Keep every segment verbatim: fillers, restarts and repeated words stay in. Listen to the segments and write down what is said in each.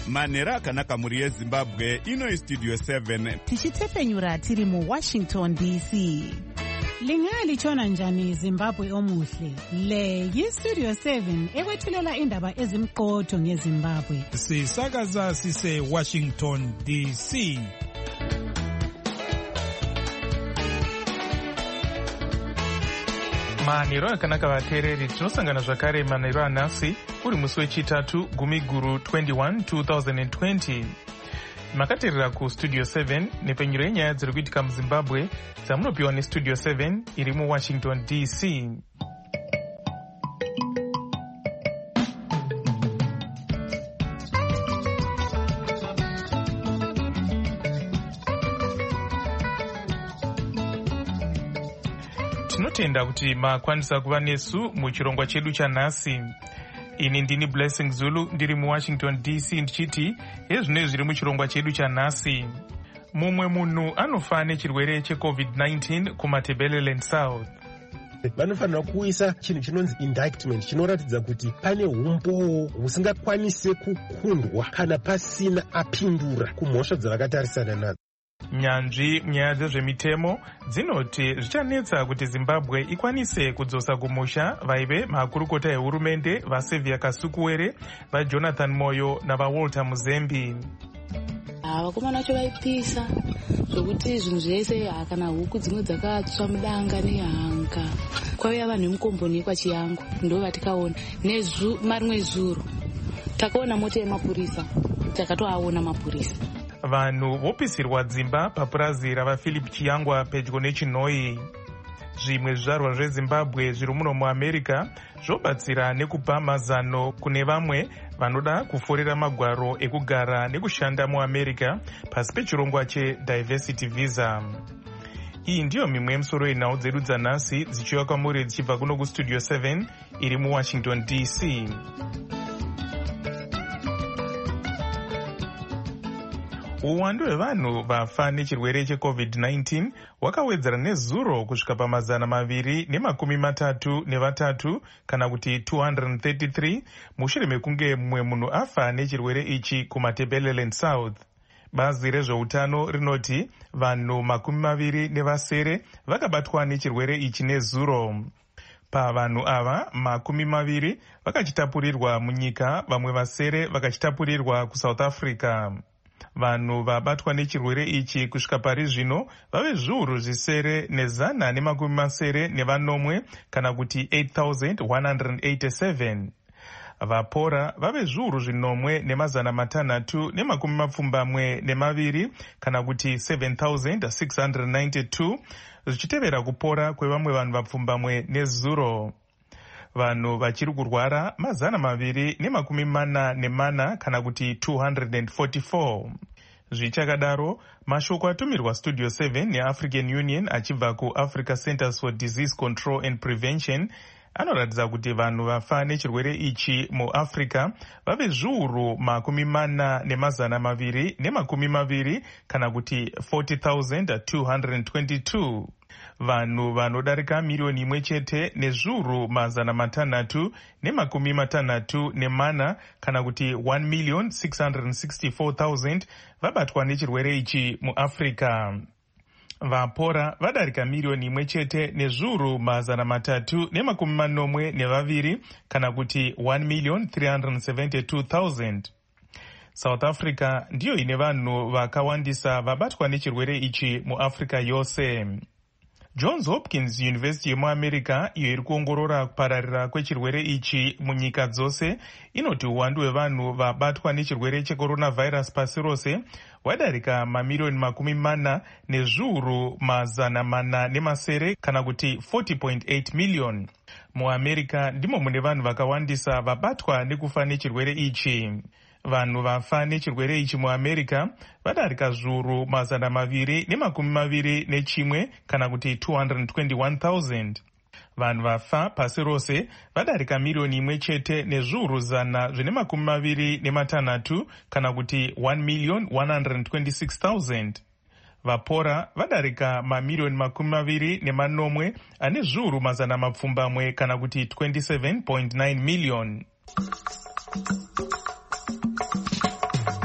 manhero akanaka mhuri yezimbabwe. Ino Studio seven tichitefenyura tiri muWashington D C. Lingalitshona njani Zimbabwe omuhle? Le yiStudio seven ekwethulela indaba ezimqotho ngeZimbabwe. Sisakaza sise Washington D C. Manhero akanaka vateereri, tinosangana zvakare manhero anhasi uri musi wechitatu gumi guru twenty-one two thousand twenty. Makateerera kuStudio seven nepfenyuro yenyaya dziri kuitika muZimbabwe dzamunopiwa neStudio seven iri muWashington D C. Tinotenda kuti makwanisa kuva nesu muchirongwa chedu chanhasi. Ini ndini Blessing Zulu ndiri muWashington D C ndichiti ezvino zviri muchirongwa chedu chanhasi. Mumwe munhu anofa nechirwere checovid nineteen kuMatabeleland South. Vanofanira kuisa chinhu chinonzi indictment chinoratidza kuti pane umbowo husingakwanise kukundwa kana pasina apindura kumhosva dzavakatarisana nadzo. Nyanzvi munyaya dzezvemitemo dzinoti zvichanetsa kuti Zimbabwe ikwanise kudzosa kumusha vaive makurukota ehurumende vaSevia Kasukuwere, vaJonathan Moyo navaWalter Muzembi. Vakomana vacho vaipisa zvokuti zvinhu zvese kana huku dzimwe dzakatsva mudanga nehanga. Kwaiya vanhu vemukomboni kwaChiyangu ndo vatikaona. Nerimwe zuro takaona mota yemapurisa, takatoaona mapurisa. Vanhu vopisirwa dzimba papurazi ravaPhilip Chiyangwa pedyo neChinoi. Zvimwe zvizvarwa zveZimbabwe zviri muno muAmerica zvobatsira nekupa mazano kune vamwe vanoda kuforera magwaro ekugara nekushanda muAmerica pasi pechirongwa cheDiversity Visa. Iyi ndiyo mimwe yemisoro yenhau dzedu dzanhasi dzichiuya kwamuri dzichibva kuno kuStudio seven iri muWashington D C. Uwandu hwevanhu vafa nechirwere checovid nineteen wakawedzera nezuro kusvika pamazana maviri nemakumi matatu nevatatu kana kuti two hundred thirty-three mushure mekunge mumwe munhu afa nechirwere ichi kuMatabeleland South. Bazi rezveutano rinoti vanhu makumi maviri nevasere vakabatwa nechirwere ichi nezuro. Pavanhu ava makumi maviri vakachitapurirwa munyika, vamwe vasere vakachitapurirwa kuSouth Africa. Vanhu vabatwa nechirwere ichi kusvika pari zvino vave zviuru zvisere nezana nemakumi masere nevanomwe kana kuti eight thousand one hundred eighty-seven. Vapora vave zviuru zvinomwe nemazana matanhatu nemakumi mapfumbamwe nemaviri kana kuti seven thousand six hundred ninety-two, zvichitevera kupora kwevamwe vanhu vapfumbamwe nezuro. Vanhu vachiri kurwara mazana maviri nemakumi mana nemana kana kuti two hundred forty-four. Zvichakadaro, mashoko atumirwa Studio seven neAfrican Union achibva kuAfrica Centers for Disease Control and Prevention anoratidza kuti vanhu vafa nechirwere ichi muAfrica vave zviuru makumi mana nemazana maviri nemakumi maviri kana kuti forty thousand two hundred twenty-two. Vanhu vanodarika milioni imwe chete nezviuru mazana matanhatu nemakumi matanhatu nemana kana kuti one million six hundred sixty-four thousand vabatwa nechirwere ichi muAfrica. Vapora vadarika milioni imwe chete nezviuru mazana matatu nemakumi manomwe nevaviri kana kuti one million three hundred seventy-two thousand. South Africa ndiyo ine vanhu vakawandisa vabatwa nechirwere ichi muAfrica yose. Johns Hopkins University yemuAmerica iyo iri kuongorora kupararira kwechirwere ichi munyika dzose inoti uwandu hwevanhu vabatwa nechirwere checoronavirus pasi rose wadarika mamilioni makumi mana nezviuru mazana mana nemasere kana kuti forty point eight million. MuAmerica ndimo mune vanhu vakawandisa vabatwa nekufa nechirwere ichi. Vanhu vafa nechirwere ichi muAmerica vadarika zviuru mazana maviri nemakumi maviri nechimwe kana kuti two hundred twenty-one thousand. Vanhu vafa pasi rose vadarika milioni imwe chete nezviuru zana zvine makumi maviri nematanhatu kana kuti one million one hundred twenty-six thousand. Vapora vadarika mamilioni makumi maviri nemanomwe ane zviuru mazana mapfumbamwe kana kuti twenty-seven point nine million.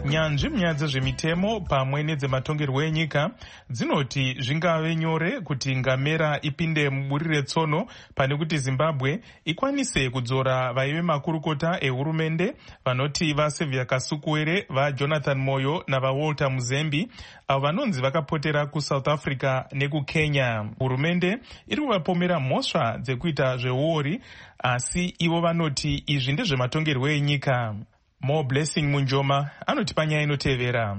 nyanzvi munyaya dzezvemitemo pamwe nedzematongerwo enyika dzinoti zvingave nyore kuti ngamera ipinde muburire tsono pane kuti Zimbabwe ikwanise kudzora vaive makurukota ehurumende vanoti vaSylvia Kasukuwere, vaJonathan Moyo navaWalter Muzembi, avo vanonzi vakapotera kuSouth Africa nekuKenya. Hurumende iri kuvapomera mhosva dzekuita zveuori, asi ivo vanoti izvi ndezvematongerwo enyika. More Blessing Munjoma anoti panyaya inotevera.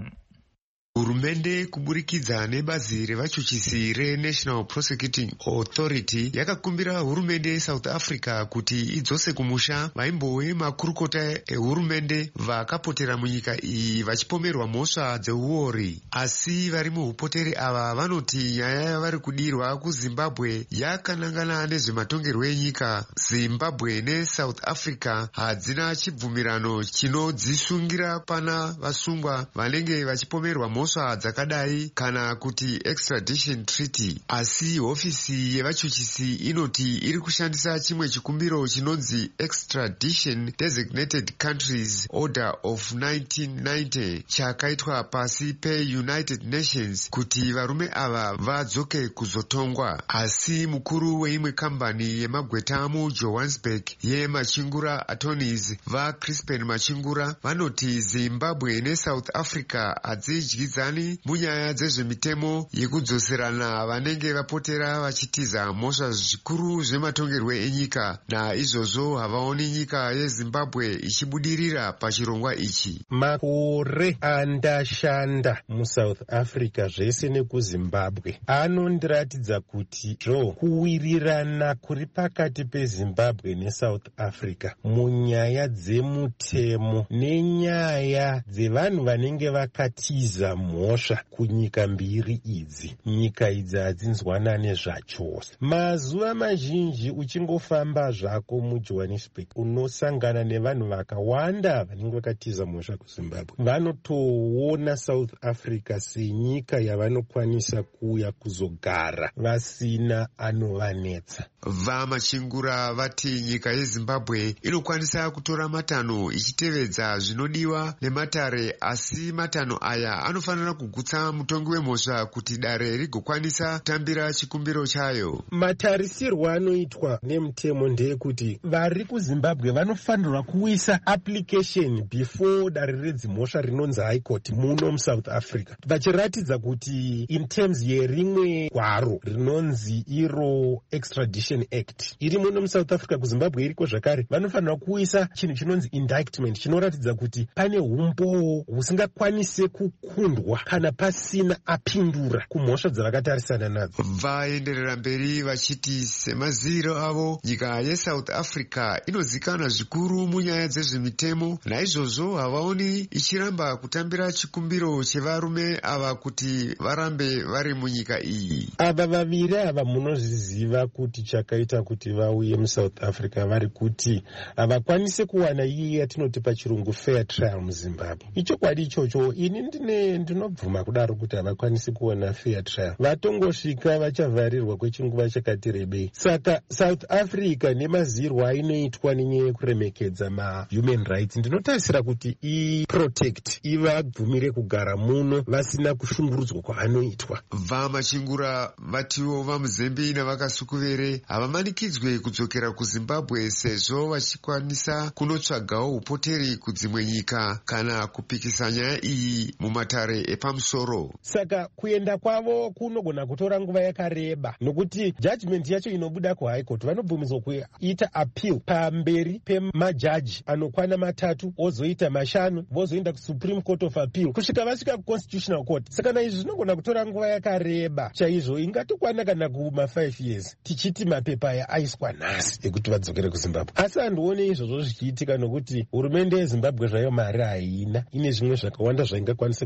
Hurumende kuburikidza nebazi revachuchisi reNational Prosecuting Authority yakakumbira hurumende yeSouth Africa kuti idzose kumusha vaimbove makurukota ehurumende vakapotera munyika iyi vachipomerwa mhosva dzeuori. Asi vari muupoteri ava vanoti nyaya yavari kudirwa kuZimbabwe yakanangana nezvematongerwo enyika. Zimbabwe neSouth Africa hadzina chibvumirano chinodzisungira pana vasungwa vanenge vachipomerwa mhosva dzakadai kana kuti extradition treaty. Asi hofisi yevachuchisi inoti iri kushandisa chimwe chikumbiro chinonzi Extradition Designated Countries Order of nineteen ninety chakaitwa pasi peUnited Nations kuti varume ava vadzoke kuzotongwa. Asi mukuru weimwe kambani yemagweta muJohannesburg yemachingura attorneys vaCrispin Machingura vanoti Zimbabwe neSouth Africa hadzidyidzani munyaya dzezvemitemo yekudzoserana vanenge vapotera vachitiza mhosva zvikuru zvematongerwo enyika, naizvozvo havaoni nyika yeZimbabwe ichibudirira pachirongwa ichi. Makore andashanda muSouth Africa zvese nekuZimbabwe anondiratidza kuti zvo kuwirirana kuri pakati peZimbabwe neSouth Africa munyaya dzemutemo nenyaya dzevanhu vanenge vakatiza mhosva kunyika mbiri idzi, nyika idzi hadzinzwanane zvachose. Mazuva mazhinji uchingofamba zvako muJohannesburg unosangana nevanhu vakawanda vanenge vakatiza mhosva kuZimbabwe. Vanotoona South Africa senyika yavanokwanisa kuuya kuzogara vasina anovanetsa. VaMachingura vati nyika yeZimbabwe inokwanisa kutora matanho ichitevedza zvinodiwa nematare, asi matanho aya anofanira kugutsa mutongi wemhosva kuti dare rigokwanisa kutambira chikumbiro chayo. Matarisirwo anoitwa nemutemo ndeyekuti vari kuZimbabwe vanofanirwa kuisa application before dare redzimhosva rinonzi High Court muno muSouth Africa, vachiratidza kuti in terms yerimwe gwaro rinonzi iro Extradition Act iri muno muSouth Africa, kuZimbabwe iriko zvakare, vanofanirwa kuisa chinhu chinonzi indictment chinoratidza kuti pane umboo husingakwanise kukundwa kana pasina apindura kumhosva dzavakatarisana nadzo. Vaenderera mberi vachiti semaziro avo nyika yeSouth Africa inozikanwa zvikuru munyaya dzezvemitemo, naizvozvo havaoni ichiramba kutambira chikumbiro chevarume ava kuti varambe vari munyika iyi. Ava vaviri ava munozviziva kuti chakaita kuti vauye muSouth Africa vari kuti havakwanise kuwana iye yatinoti pachirungu fair trial muZimbabwe. Ichokwadi ichocho, ini ndine ndinobvuma kudaro kuti havakwanisi kuona fair trial. Vatongosvika vachavharirwa kwechinguva chakati rebei. Saka South Africa nemazirwo ainoitwa nenyaya yekuremekedza mahuman rights ndinotarisira kuti iprotect, ivabvumire kugara muno vasina kushungurudzwa kwaanoitwa. VaMachingura vatiwo vaMuzembi navakaSukuvere havamanikidzwe kudzokera kuZimbabwe sezvo vachikwanisa kunotsvagawo upoteri kudzimwe nyika kana kupikisa nyaya iyi mumatare epamusoro. Saka kuenda kwavo kunogona kutora nguva yakareba, nokuti judgment yacho inobuda kuHigh Court vanobvumidzwa kuita appeal pamberi pemajaji anokwana matatu, vozoita mashanu, vozoenda kuSupreme Court of Appeal kusvika vasvika kuConstitutional Court. Saka naizvi zvinogona kutora nguva yakareba chaizvo, ingatokwana kana kuma five years tichiti mapepa aya aiswa nhasi ekuti vadzokere kuZimbabwe. Asi handione izvozvo zvichiitika, nokuti hurumende yeZimbabwe zvayo mari haina, ine zvimwe zvakawanda zvaingakwanisa kushandisa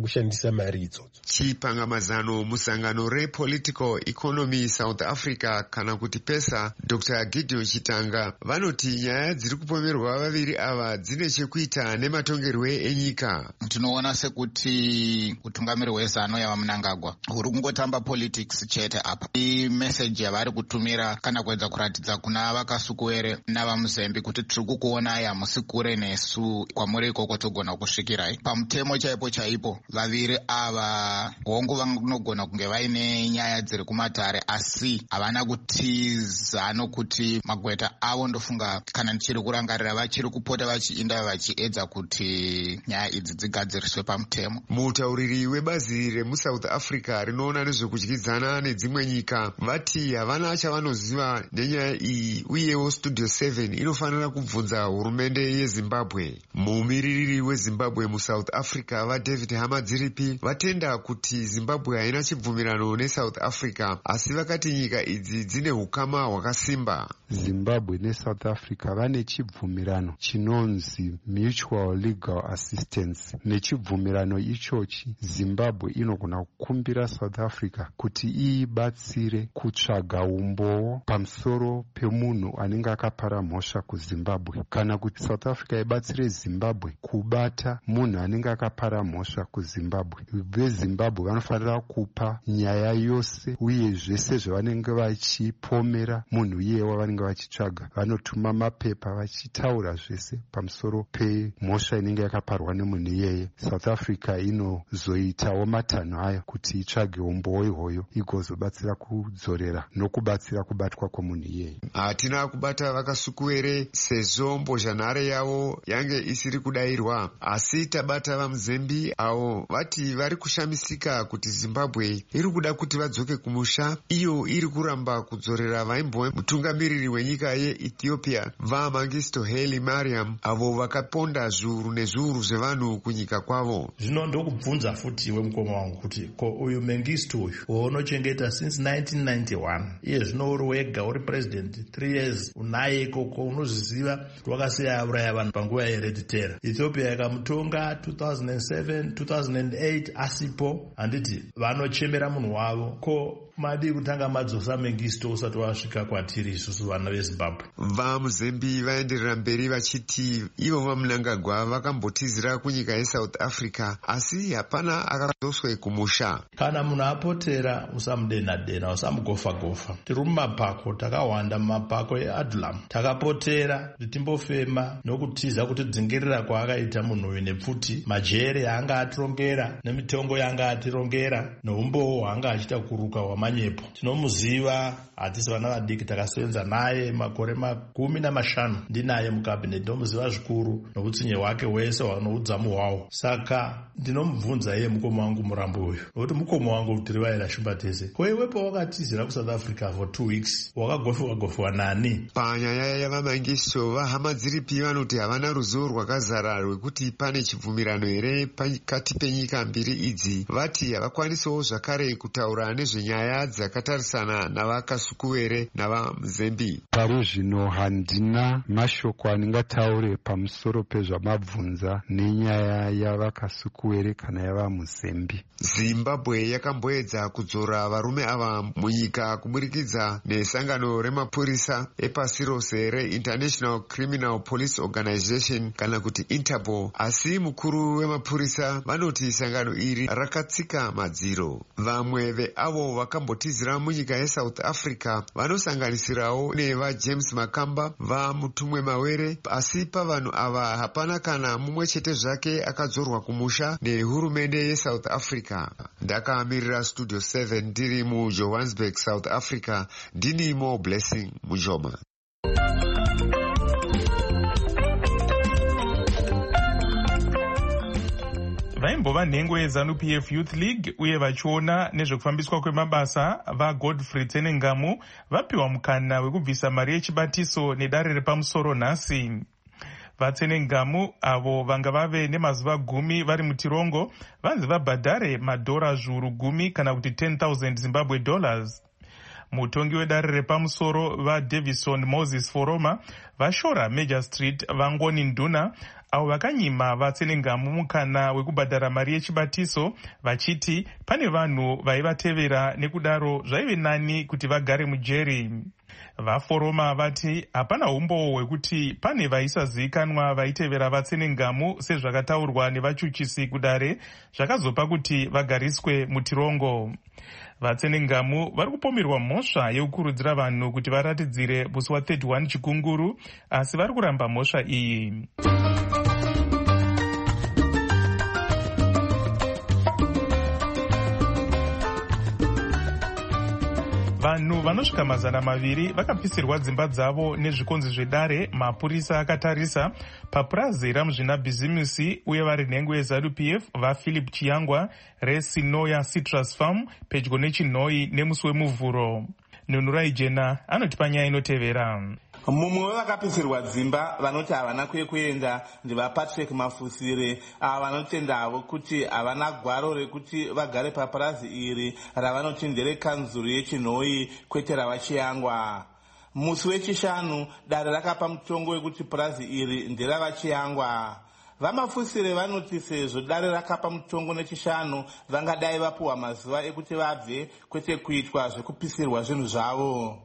kushandisa mari idzodzo. Chipangamazano musangano rePolitical Economy South Africa kana kuti pesa, Doctor Gideon Chitanga vanoti nyaya dziri kupomerwa vaviri ava dzine chekuita nematongerwe enyika. Tinoona sekuti utungamiri hwezano yava Mnangagwa huri kungotamba politics chete apa. Imeseji yavari kutumira kana kuedza kuratidza kuna vakasukuwere navaMuzembi kuti tiri kukuonai hamusi kure nesu, kwamuri ikoko togona kusvikirai. Pamutemo chaipo chaipo vaviri ava hongu vanogona kunge vaine nyaya dziri kumatare, asi havana kutiza nokuti magweta avo ndofunga kana ndichiri kurangarira vachiri kupota vachiinda vachiedza kuti nyaya idzi dzigadziriswe pamutemo. Mutauriri webazi remuSouth Africa rinoona nezvekudyidzana nedzimwe nyika vati havana chavanoziva nenyaya iyi, uyewo Studio seven inofanira kubvunza hurumende yeZimbabwe. Mumiririri weZimbabwe muSouth Africa vaDavid Hamadziripi vatenda kuti Zimbabwe haina chibvumirano neSouth Africa, asi vakati nyika idzi dzine hukama hwakasimba. Zimbabwe neSouth Africa vane chibvumirano chinonzi Mutual Legal Assistance. Nechibvumirano ichochi Zimbabwe inogona kukumbira South Africa kuti iibatsire kutsvaga umboo pamusoro pemunhu anenge akapara mhosva kuZimbabwe, kana kuti South Africa ibatsire Zimbabwe kubata munhu anenge akapara mhosva kuZimbabwe. VeZimbabwe vanofanira kupa nyaya yose uye zvese zvavanenge vachipomera munhu iyewa vanenge vachitsvaga. Vanotuma mapepa vachitaura zvese pamusoro pemhosva inenge yakaparwa nemunhu iyeye. South Africa inozoitawo matanho ayo kuti itsvage umboo ihwoyo igozobatsira kudzorera nokubatsira kubatwa kwemunhu iyeye. Hatina kubata vakasukuwere sezvo mbozhanhare yavo yange isiri kudayirwa, asi tabata vaMuzembi avo vati vari kushamisika kuti Zimbabwe iri kuda kuti vadzoke kumusha, iyo iri kuramba kudzorera vaimbove mutungamiriri wenyika yeEthiopia vaMangisto Haile Mariam avo vakaponda zviuru nezviuru zvevanhu kunyika kwavo. Zvino ndokubvunza futi wemukoma wangu kuti ko uyu Mengistu uyu waunochengeta since nineteen ninety-one, iye zvino uri wega uri president three years, unaye ikoko unozviziva kuti wakasiya auraya vanhu panguva yeRed Terror. Ethiopia yakamutonga two thousand seven two thousand eight asipo, handiti vanochemera munhu wavo. Ko madi kutanga madzosa Mengistu usati wasvika kwatiri isusu vana veZimbabwe? VaMuzembi vaenderera mberi vachiti ivo vaMnangagwa vakambotizira kunyika yeSouth Africa, asi hapana akadzoswe kumusha. Kana munhu apotera usamudena-dena, usamugofa-gofa. Tiri mumapako, takawanda mumapako eAdlam, takapotera kuti timbofema nokutiza kuti dzingirira kwaakaita munhu uyu nepfuti, majere aanga atirongera nemitongo yaanga atirongera noumboo hwaanga achita kuruka hwamanyepo. Tinomuziva, hatisi vana vadiki, takasevenza naye makore makumi namashanu ndinaye mukabineti, ndinomuziva zvikuru nokutsinye hwake hwese noudzamu hwawo. Saka ndinomubvunza iye mukoma wangu murambo uyu, nokuti mukoma wangu tiri vaira shumba tese. Ko iwe pawakatizira kuSouth Africa for two weeks wakagofiwa gofiwa nani? Panyaya yavaMangisto vaHamadziripi vanoti havana ruzivo rwakazara rwekuti pane chibvumirano here pakati penyika mbiri idzi. Vati havakwanisawo zvakare kutaura nezvenyaya dzakatarisana navakasukuwere navaMuzembi. Paro zvino handina mashoko andingataure pamusoro pezvamabvunza nenyaya yavakasukuwere kana yavaMuzembi. Zimbabwe yakamboedza kudzora varume ava munyika kuburikidza nesangano remapurisa epasi rose reInternational Criminal Police Organization kana kuti Interpol, asi mukuru wemapurisa vanoti sangano iri rakatsika madziro. Vamwe veavo vakambotizira munyika yeSouth Africa vanosanganisirawo nevaJames Makamba vaMutumwe Mawere, asi pavanhu ava hapana kana mumwe chete zvake akadzorwa kumusha nehurumende yeSouth Africa. Ndakamirira Studio seven ndiri muJohannesburg, South Africa, ndini Mo Blessing Mujoma. vaimbova nhengo yeZANU-P F Youth League uye vachiona nezvekufambiswa kwemabasa vaGodfrey Tsenengamu vapiwa mukana wekubvisa mari yechibatiso nedare repamusoro nhasi. VaTsenengamu avo vanga vave nemazuva gumi vari mutirongo vanzi vabhadhare madhora zviuru gumi kana kuti ten thousand Zimbabwe dollars. Mutongi wedare repamusoro vaDavison Moses Foroma vashora Major Street vangoni Nduna avo vakanyima vatsenengamu mukana wekubhadhara mari yechibatiso vachiti pane vanhu vaivatevera nekudaro zvaive nani kuti vagare mujeri. Vaforoma vati hapana umbowo hwekuti pane vaisazivikanwa vaitevera vatsenengamu sezvakataurwa nevachuchisi kudare zvakazopa kuti vagariswe mutirongo. Vatsenengamu vari kupomerwa mhosva yekukurudzira vanhu kuti varatidzire musi wa thirty one chikunguru, asi vari kuramba mhosva iyi. Vanhu vanosvika mazana maviri vakapisirwa dzimba dzavo nezvikonzi zvedare, mapurisa akatarisa papurazi ramuzvinabhizimusi uye vari nhengo yeZANU P F vaPhilip Chiyangwa reSinoya Citrus Farm pedyo nechinhoi nemusi wemuvhuro. Nunurai Jena anotipa nyaya inotevera. Mumwe wevakapisirwa dzimba vanoti havana kwekuenda ndivaPatrick Mafusire, ava vanotendavo kuti havana gwaro rekuti vagare papurazi iri ravanoti nderekanzuru yechinhoi kwete ravachiyangwa. Musi wechishanu dare rakapa mutongo wekuti purazi iri nderavachiyangwa. VaMafusire vanoti sezvo dare rakapa mutongo nechishanu vangadai vapuwa mazuva ekuti vabve kwete kuitwa zvekupisirwa zvinhu zvavo.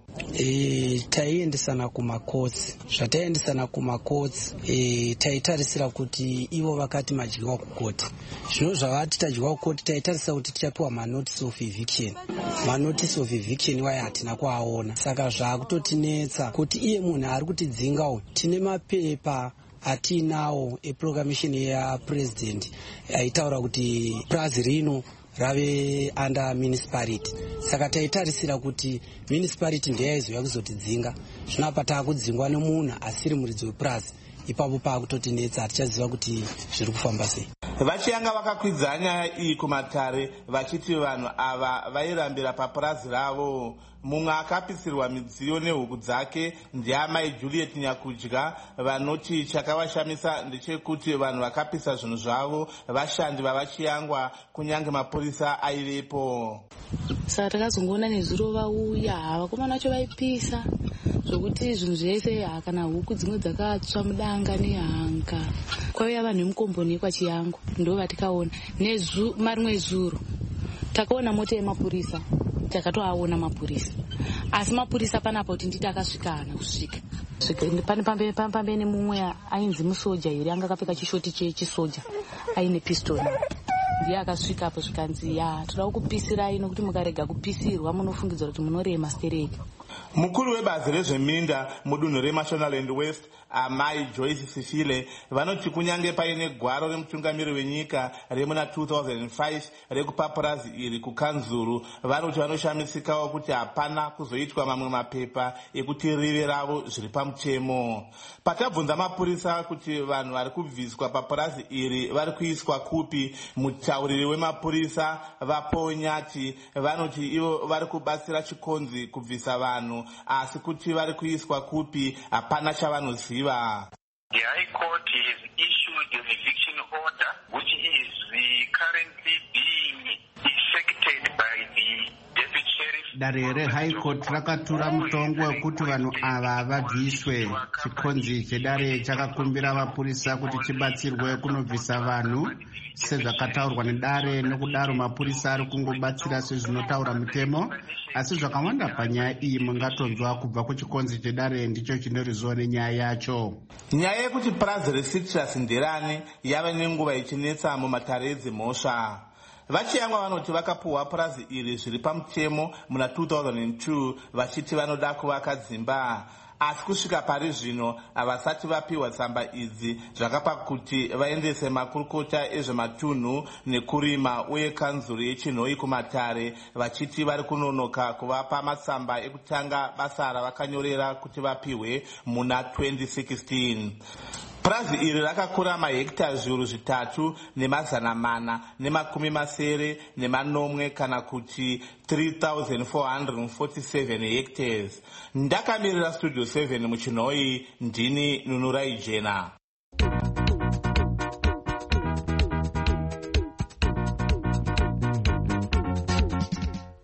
E, taiendesana kumakotsi zvataendesana kumakotsi e, taitarisira kuti ivo vakati madyiwa kukoti. Zvino zvavati tadyiwa kukoti taitarisira kuti tichapiwa manotice of eviction. Manotice of eviction waya hatina kuaona, saka zvakutotinetsa kuti iye munhu ari kutidzingawo tine mapepa atinawo eproclamation yapresident aitaura kuti purazi rino rave under municipality. Saka taitarisira kuti municipality ndeyaizoya kuzotidzinga. Zvino apa taakudzingwa nemunhu asiri muridzi wepurazi. Ipapo paakutotinetsa, hatichaziva kuti zviri kufamba sei. Vachiyanga vakakwidza nyaya iyi kumatare vachiti vanhu ava vairambira papurazi ravo. Mumwe akapisirwa midziyo nehuku dzake ndiamai Juliet Nyakudya vanoti chakavashamisa ndechekuti vanhu vakapisa zvinhu zvavo vashandi vavachiyangwa kunyange mapurisa aivepo. Saka takazongoona nezuro vauya vakomana vacho vaipisa zvokuti zvinhu zvese kana huku dzimwe dzakatsva mudanga nehanga. Kwaiya vanhu vemukomboni kwaChiyangu ndo vatikaona. Marimwe zuro takaona mota yemapurisa, takatoaona mapurisa, asi mapurisa panapa kuti nditi akasvika hana kusvika. Pane pambene mumwe ainzi musoja here anga akapfeka chishoti chechisoja aine pistol, ndiye akasvika apo zvikanzi ya toda kupisirai nokuti mukarega kupisirwa munofungidzwa kuti munorema stereki. Mukuru webazi rezveminda mudunhu reMashonaland West amai Joyce Sifile vanoti kunyange paine gwaro remutungamiri wenyika remuna two thousand five rekupa purazi iri kukanzuru, vanoti vanoshamisikawo kuti hapana kuzoitwa mamwe mapepa ekuti rive ravo zviri pamutemo. Patabvunza mapurisa kuti vanhu vari kubviswa papurazi iri vari kuiswa kupi, mutauriri wemapurisa Vaponyati vanoti ivo vari kubatsira chikonzi kubvisa vanhu, asi kuti vari kuiswa kupi hapana chavanoziva. The High Court has issued an eviction order which is the currently being effected by the Deputy Sheriff. Dare reHigh Court rakatura mutongo wekuti vanhu ava vabviswe. Chikonzi chedare chakakumbira mapurisa kuti chibatsirwe kunobvisa vanhu sezvakataurwa nedare, nokudaro mapurisa ari kungobatsira sezvinotaura mutemo, asi zvakawanda panyaya iyi mungatonzwa kubva kuchikonzi chedare ndicho chine ruzivo nenyaya yacho. Nyaya yekuti purazi reCitrus nderani yava nenguva ichinetsa mumatare edzimhosva. Vachiyangwa vanoti vakapuhwa purazi iri zviri pamutemo muna two thousand two vachiti vanoda kuvaka dzimba, asi kusvika pari zvino havasati vapiwa tsamba idzi zvakapa kuti vaendese makurukota ezvematunhu nekurima uye kanzuru yechinhoi kumatare, vachiti vari kunonoka kuvapa matsamba ekutanga basa ravakanyorera kuti vapiwe muna twenty sixteen. Purazi iri rakakura mahekita zviuru zvitatu nemazana mana nemakumi masere nemanomwe kana kuti three thousand four hundred forty-seven hectares. Ndakamirira Studio seven muchinhoi, ndini Nunurai Jena.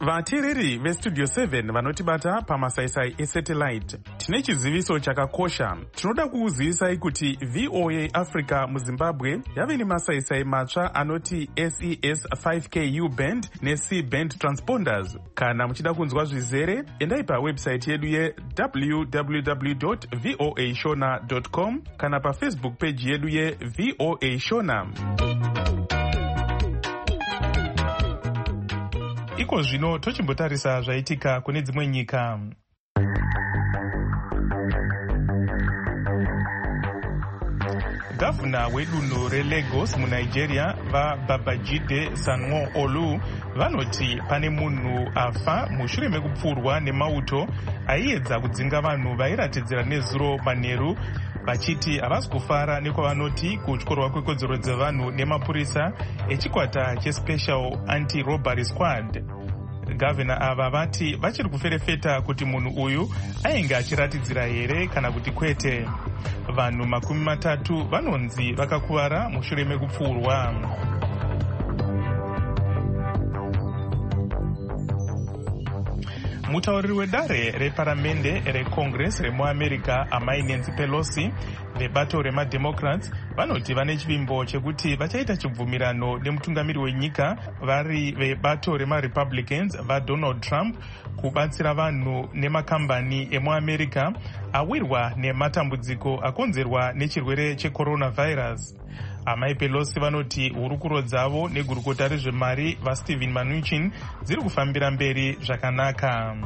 vateereri vestudio seven vanotibata pamasaisai esatellite, tine chiziviso chakakosha. Tinoda kukuzivisai kuti V O A Africa muZimbabwe yave nemasaisai matsva anoti S E S five K U band ne-C band transponders. Kana muchida kunzwa zvizere, endai pawebsite yedu ye w w w dot voa shona dot com kana pafacebook page yedu ye V O A Shona. Iko zvino tochimbotarisa zvaitika kune dzimwe nyika. Gavana wedunhu reLagos muNigeria vaBabajide Sanwo-Olu vanoti pane munhu afa mushure mekupfurwa nemauto aiedza kudzinga vanhu vairatidzira nezuro manheru, vachiti havasi kufara nekwavanoti kutyorwa kwekodzero dzevanhu nemapurisa echikwata cheSpecial Anti-Robbery Squad. Gavana ava vati vachiri kuferefeta kuti munhu uyu ainge achiratidzira here kana kuti kwete. Vanhu makumi matatu vanonzi vakakuvara mushure mekupfurwa. Mutauriri wedare reparamende reCongress remuAmerica amai Nancy Pelosi vebato remademocrats vanoti vane chivimbo chekuti vachaita chibvumirano nemutungamiri wenyika vari vebato remaRepublicans vaDonald Trump kubatsira vanhu nemakambani emuAmerica awirwa nematambudziko akonzerwa nechirwere checoronavirus. Amai Pelosi vanoti hurukuro dzavo negurukota rezvemari vaStephen Mnuchin dziri kufambira mberi zvakanaka.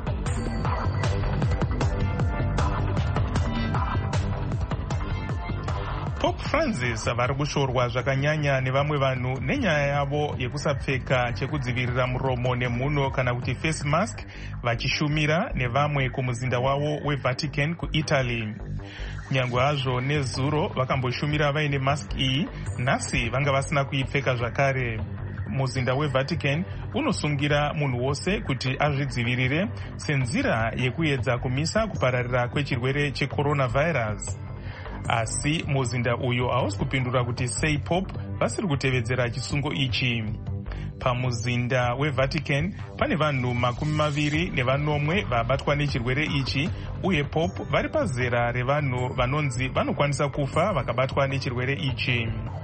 Pope Francis vari kushorwa zvakanyanya nevamwe vanhu nenyaya yavo yekusapfeka chekudzivirira muromo nemhuno kana kuti face mask vachishumira nevamwe kumuzinda wavo weVatican kuItaly. Nyangwe hazvo nezuro vakamboshumira vaine mask iyi, nhasi vanga vasina kuipfeka zvakare. Muzinda weVatican unosungira munhu wose kuti azvidzivirire senzira yekuedza kumisa kupararira kwechirwere checoronavirus. Asi muzinda uyo hausi kupindura kuti sei Pope vasiri kutevedzera chisungo ichi. Pamuzinda weVatican pane vanhu makumi maviri nevanomwe vabatwa nechirwere ichi, uye Pope vari pazera revanhu vanonzi vanokwanisa kufa vakabatwa nechirwere ichi.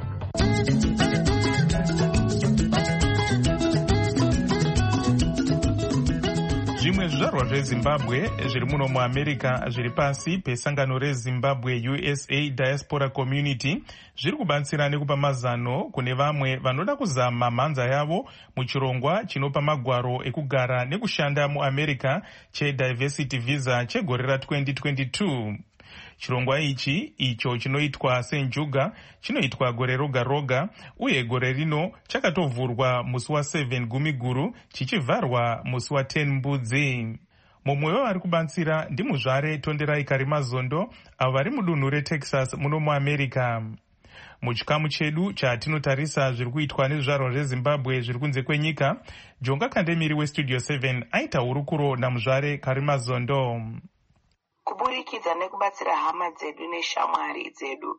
Zvimwe zvizvarwa zveZimbabwe zviri muno muAmerica zviri pasi pesangano reZimbabwe U S A Diaspora Community zviri kubatsira nekupa mazano kune vamwe vanoda kuzama mhanza yavo muchirongwa chinopa magwaro ekugara nekushanda muAmerica cheDiversity Visa chegore ratwenty twenty-two. Chirongwa ichi icho chinoitwa senjuga chinoitwa gore roga roga, uye gore rino chakatovhurwa musi wa7 Gumiguru chichivharwa musi wa10 Mbudzi. Mumwe wavari kubatsira ndimuzvare Tonderai Karimazondo avo vari mudunhu reTexas muno muAmerica. Muchikamu chedu chatinotarisa zviri kuitwa nezvizvarwa zveZimbabwe zviri kunze kwenyika, Jonga Kandemiri weStudio seven aita hurukuro namuzvare Karimazondo. Kuburikidza nekubatsira hama dzedu neshamwari dzedu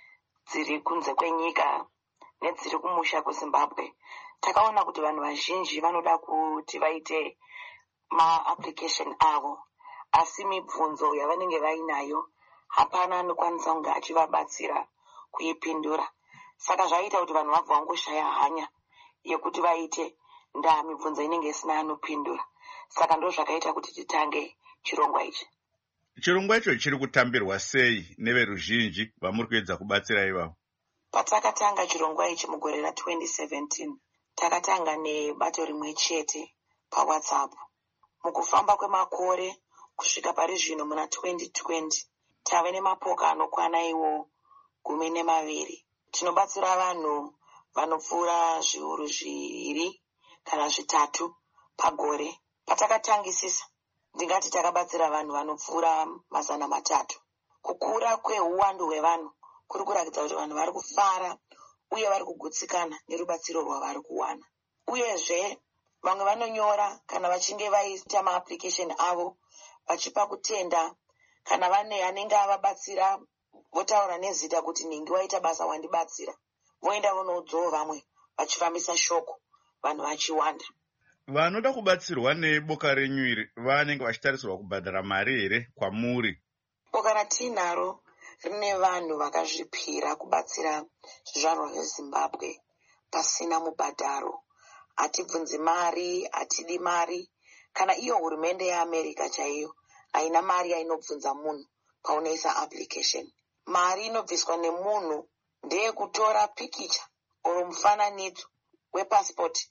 dziri kunze kwenyika nedziri kumusha kuZimbabwe, takaona kuti vanhu vazhinji vanoda kuti vaite ma-application avo, asi mibvunzo yavanenge vainayo hapana anokwanisa kunge achivabatsira kuipindura. Saka zvaita kuti vanhu vabva vangoshaya hanya yekuti vaite ndaa mibvunzo inenge isina anopindura. Saka ndo zvakaita kuti titange chirongwa ichi. Chirongwa icho chiri kutambirwa sei neveruzhinji vamuri kuedza kubatsira ivavo? Patakatanga chirongwa ichi mugore ratwenty seventeen, takatanga nebato rimwe chete paWhatsApp. Mukufamba kwemakore kusvika pari zvino muna twenty twenty, tave nemapoka anokwana iwo gumi nemaviri. Tinobatsira vanhu vanopfuura zviuru zviviri kana zvitatu pagore. Patakatangisisa ndingati takabatsira vanhu vanopfuura mazana matatu. Kukura kweuwandu hwevanhu kuri kuratidza kuti vanhu vari kufara uye vari kugutsikana nerubatsiro rwavari kuwana. Uyezve vamwe vanonyora kana vachinge vaita ma-application avo vachipa kutenda, kana vane anenge avabatsira votaura nezita kuti ningi waita basa wandibatsira, voenda vonoudzawo vamwe vachifambisa shoko, vanhu vachiwanda. Vanoda kubatsirwa neboka renyu iri vanenge vachitarisirwa kubhadhara mari here kwamuri? Boka ratinaro rine vanhu vakazvipira kubatsira zvizvarwa zveZimbabwe pasina mubhadharo. Hatibvunzi mari, hatidi mari. Kana iyo hurumende yeAmerica chaiyo haina mari yainobvunza munhu paunoisa application. Mari inobviswa nemunhu ndeye kutora pikicha oro mufananidzo wepassport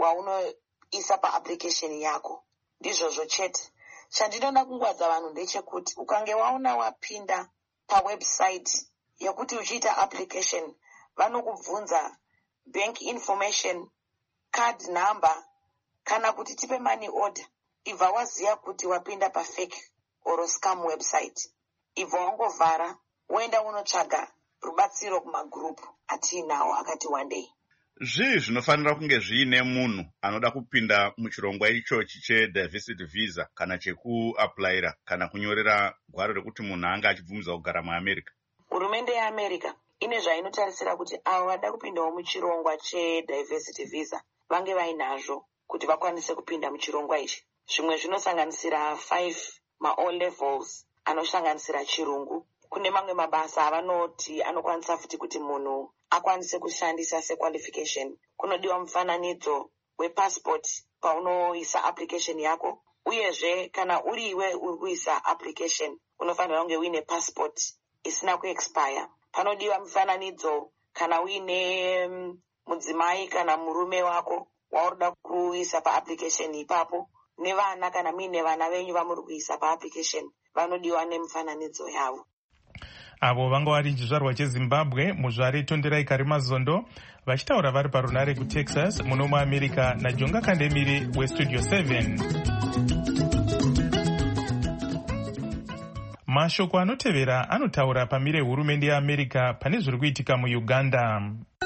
waunoisa paapplication yako. Ndizvozvo chete. Chandinoda kungwadza vanhu ndechekuti ukange waona wapinda pawebsite yekuti uchiita application vanokubvunza bank information, card number, kana kuti tipe money order. Ibva waziya kuti wapinda pafake or scam website. Ibva wangovhara woenda unotsvaga rubatsiro kumagrupu atiinawo akati one day. Zvii zvinofanira kunge zviine munhu anoda kupinda muchirongwa ichochi chediversity visa kana chekuaplyira kana kunyorera gwaro rekuti munhu anga achibvumidza kugara muAmerica? Hurumende yeAmerica ine zvainotarisira kuti avo vada kupindawo muchirongwa chediversity visa vange vainazvo kuti vakwanise kupinda muchirongwa ichi. Zvimwe zvinosanganisira five ma-O levels anosanganisira chirungu. Kune mamwe mabasa avanoti anokwanisa futi kuti munhu akwanise kushandisa sequalification. Kunodiwa mufananidzo wepassport paunoisa application yako. Uyezve kana uriwe uri kuisa application unofanira kunge uine passport isina kuexpire. Panodiwa mufananidzo kana uine mudzimai kana murume wako waurida kuisa paapplication ipapo. Nevana kana muine vana venyu vamuri kuisa paapplication vanodiwa nemufananidzo yavo. Avo vanga vari chizvarwa cheZimbabwe muzvare Tonderai Karimazondo vachitaura vari parunare kuTexas muno muAmerica naJonga Kandemiri weStudio seven. Mashoko anotevera anotaura pamire hurumende yeAmerica pane zviri kuitika muUganda.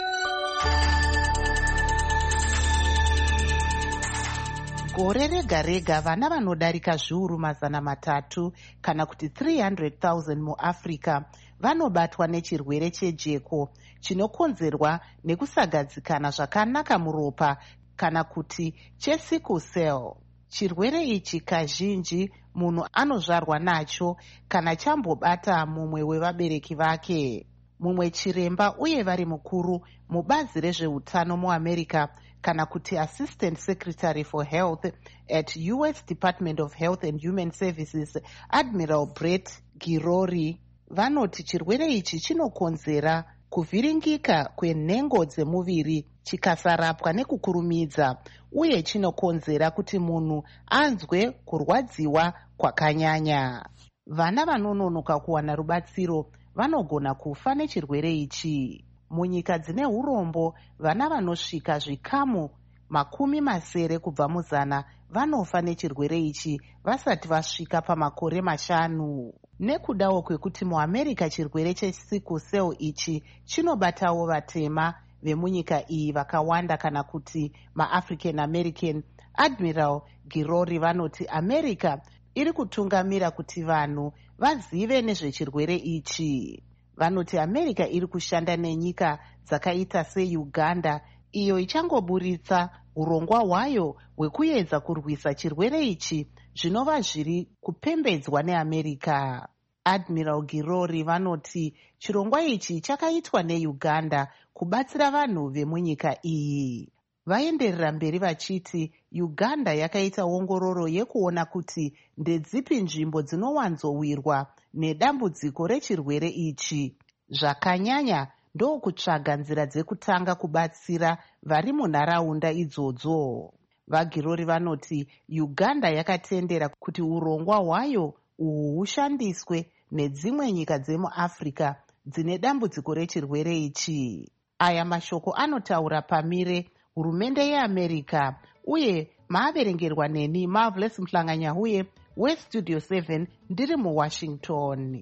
Gore rega rega vana vanodarika zviuru mazana matatu kana kuti three hundred thousand muAfrica vanobatwa nechirwere chejeko chinokonzerwa nekusagadzikana zvakanaka muropa kana kuti chesickle cell. Chirwere ichi kazhinji munhu anozvarwa nacho kana chambobata mumwe wevabereki vake. Mumwe chiremba uye vari mukuru mubazi rezveutano muAmerica kana kuti Assistant Secretary for Health at U S Department of Health and Human Services, Admiral Brett Girori, vanoti chirwere ichi chinokonzera kuvhiringika kwenhengo dzemuviri chikasarapwa nekukurumidza, uye chinokonzera kuti munhu anzwe kurwadziwa kwakanyanya. Vana vanononoka kuwana rubatsiro vanogona kufa nechirwere ichi. Munyika dzine urombo vana vanosvika zvikamu makumi masere kubva muzana vanofa nechirwere ichi vasati vasvika pamakore mashanu. Nekudawo kwekuti muAmerica chirwere chesickle cell ichi chinobatawo vatema vemunyika iyi vakawanda kana kuti maAfrican American, Admiral Girori vanoti America iri kutungamira kuti vanhu vazive nezvechirwere ichi. Vanoti America iri kushanda nenyika dzakaita seUganda iyo ichangoburitsa urongwa hwayo hwekuedza kurwisa chirwere ichi zvinova zviri kupembedzwa neAmerica. Admiral Girori vanoti chirongwa ichi chakaitwa neUganda kubatsira vanhu vemunyika iyi. Vaenderera mberi vachiti Uganda yakaita ongororo yekuona kuti ndedzipi nzvimbo dzinowanzowirwa nedambudziko rechirwere ichi. Zvakanyanya ndokutsvaga nzira dzekutanga kubatsira vari munharaunda idzodzo. VaGirori vanoti Uganda yakatendera kuti urongwa hwayo uhu hushandiswe nedzimwe nyika dzemuAfrica dzine dambudziko rechirwere ichi. Aya mashoko anotaura pamire hurumende yeAmerica, uye maaverengerwa neni Marvelous Mhlanganyahuye weStudio seven ndiri muWashington.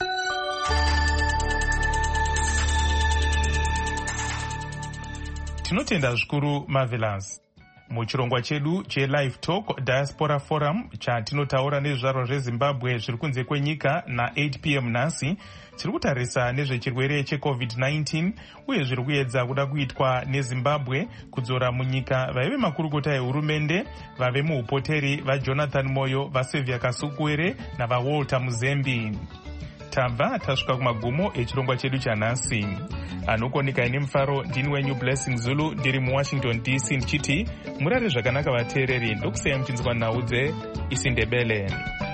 Tinotenda zvikuru Marvelous. Muchirongwa chedu che-Live Talk Diaspora Forum chatinotaura nezvaro zveZimbabwe zviri kunze kwenyika na-eight p m nhasi chiri kutarisa nezvechirwere checovid nineteen uye zviri kuedza kuda kuitwa neZimbabwe kudzora munyika vaive makurukota ehurumende, vave muupoteri vaJonathan Moyo, vaSylvia Kasukuwere navaWalter Muzembi. Tabva tasvika kumagumo echirongwa chedu chanhasi. Anokonika ine mufaro ndini wenyu Blessing Zulu ndiri muWashington D C ndichiti murare zvakanaka vateereri, ndokusiyai muchinzwa nhau dzeIsiNdebele.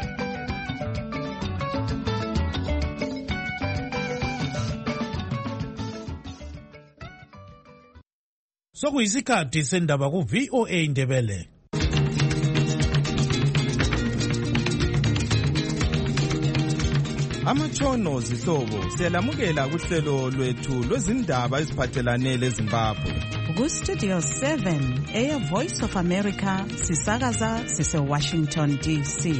Sokuyisikhathi sendaba ku-V O A Ndebele. Amatshono zihlobo siyalamukela kuhlelo lwethu lwezindaba eziphathelane leZimbabwe. Ku-Studio seven eya Voice of America sisakaza sise-Washington D C.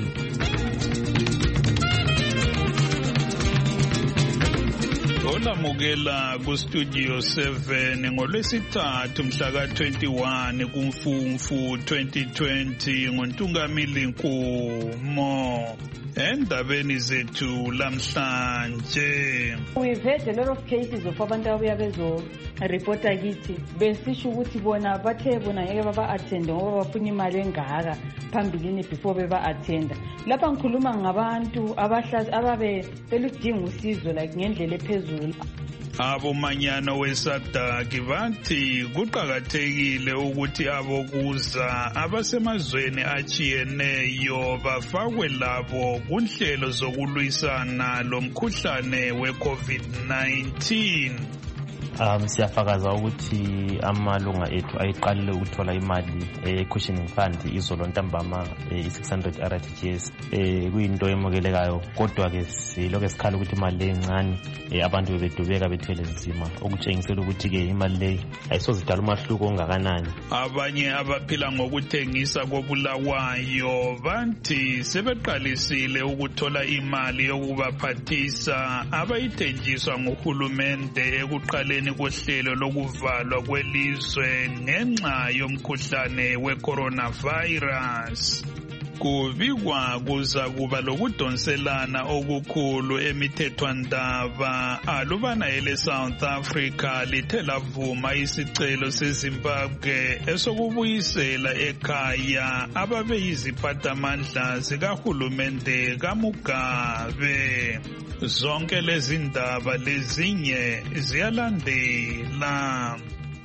Olamukela ku-Studio seven ngolwesithathu mhla ka twenty-one kuMfumfu twenty twenty ngoNtungamili Nkumo. Endabeni zethu lamhlanje, we've had a lot of cases of abantu abuya bezo reporta kithi besisho ukuthi bona bathe bona ngeke baba attend ngoba bafuna imali engaka phambilini before beba attend. Lapha ngikhuluma ngabantu abahlazi ababe beludinga usizo like ngendlela ephezulu. Abomanyano weSADC bathi kuqakathekile ukuthi abokuza abasemazweni achiyeneyo bafakwe labo kunhlelo zokulwisana lomkhuhlane we-COVID nineteen. Um, siyafakaza ukuthi amalunga ethu ayiqalile ukuthola imali e-cushioning fund izolo ntambama i-six hundred R T G S kuyinto emukelekayo, kodwa ke silokho sikhala ukuthi imali le encane abantu bebedubeka bethwele nzima, okutshengisela ukuthi ke imali le ayisozidala umahluko ongakanani. Abanye abaphila ngokuthengisa kobulawayo bathi sebeqalisile ukuthola imali yokubaphathisa abayithenjiswa nguhulumende ekuqaleni kohlelo lokuvalwa kwelizwe ngenxa yomkhuhlane we-coronavirus. Kubikwa kuza kuba lokudonselana okukhulu emithethwandaba alubana ele South Africa lithe lavuma isicelo seZimbabwe esokubuyisela ekhaya ababe yiziphathamandla zikahulumende kaMugabe. Zonke lezi ndaba lezinye ziyalandela.